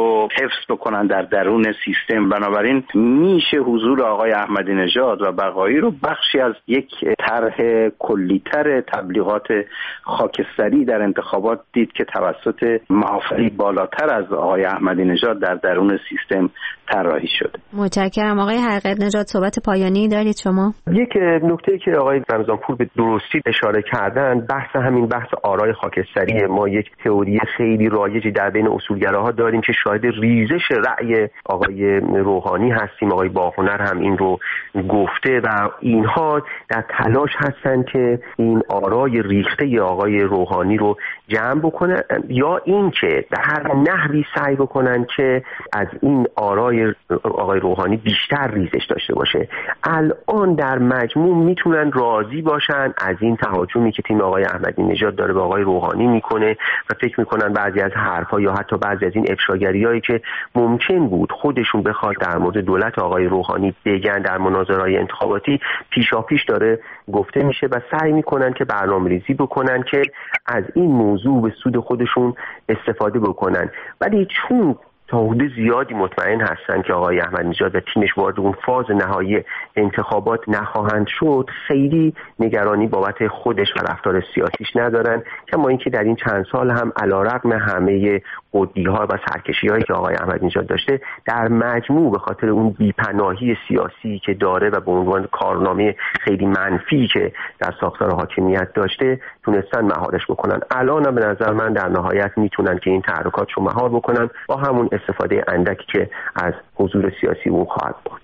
رو حفظ بکنن در درون سیستم. بنابراین میشه حضور آقای احمدی نژاد و بقایی رو بخشی از یک طرح کلی‌تر تبلیغات خاکستری در انتخابات دید که توسط محافلی بالاتر از آقای احمدی نژاد در درون سیستم طراحی شده. متشکرم. آقای حقیقت نژاد، صحبت پایانی دارید شما؟ یک نکته‌ای که آقای رمضانپور به درستی اشاره کردن، بحث آرای خاکستری. ما یک تئوری خیلی رایجی در بین اصولگراها داریم که شاهد ریزش رأی آقای روحانی هستیم. آقای باهنر هم این رو گفته و اینها در تلاش هستن که این آرای ریخته آقای روحانی رو جمع بکنن یا این که به هر نحوی سعی بکنن که از این آرای آقای روحانی بیشتر ریزش داشته باشه. الان در مجموع میتونن راضی باشن از این تهاجمی که تیم آقای احمدی نژاد داره به آقای روحانی میکنه و فکر میکنن بعضی از حرفا یا حتی بعضی از این افشاگریایی که ممکن بود خودشون بخواد در مورد دولت آقای روحانی بگن در مناظرهای انتخاباتی پیشاپیش داره گفته میشه و سعی میکنن که برنامه‌ریزی بکنن که از این موضوع به سود خودشون استفاده بکنن. ولی چون تا حدود زیادی مطمئن هستن که آقای احمدی نژاد و تیمش وارد اون فاز نهایی انتخابات نخواهند شد، خیلی نگرانی بابت خودش و رفتار سیاسیش ندارن. کما اینکه در این چند سال هم علیرغم همه قدی‌ها و سرکشی‌هایی که آقای احمدی نژاد داشته، در مجموع به خاطر اون بی‌پناهی سیاسی که داره و به عنوان کارنامه خیلی منفی که در ساختار حاکمیت داشته تونستن مهارش بکنن. الان هم به نظر من در نهایت میتونن که این تحرکات رو مهار بکنن با همون استفاده اندکی که از حضور سیاسی اون خواهد بود.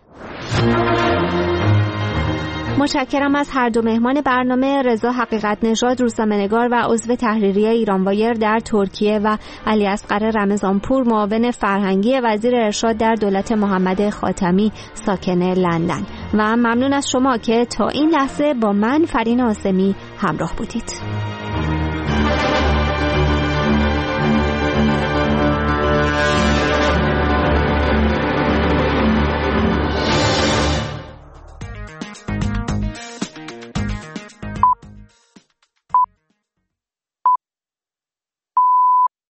متشکرم از هر دو مهمان برنامه، رضا حقیقت نژاد روزنامه‌نگار و عضو تحریریه ایران وایر در ترکیه و علی اصغر رمضانپور معاون فرهنگی وزیر ارشاد در دولت محمد خاتمی ساکن لندن. و ممنون از شما که تا این لحظه با من فرین عاصمی همراه بودید.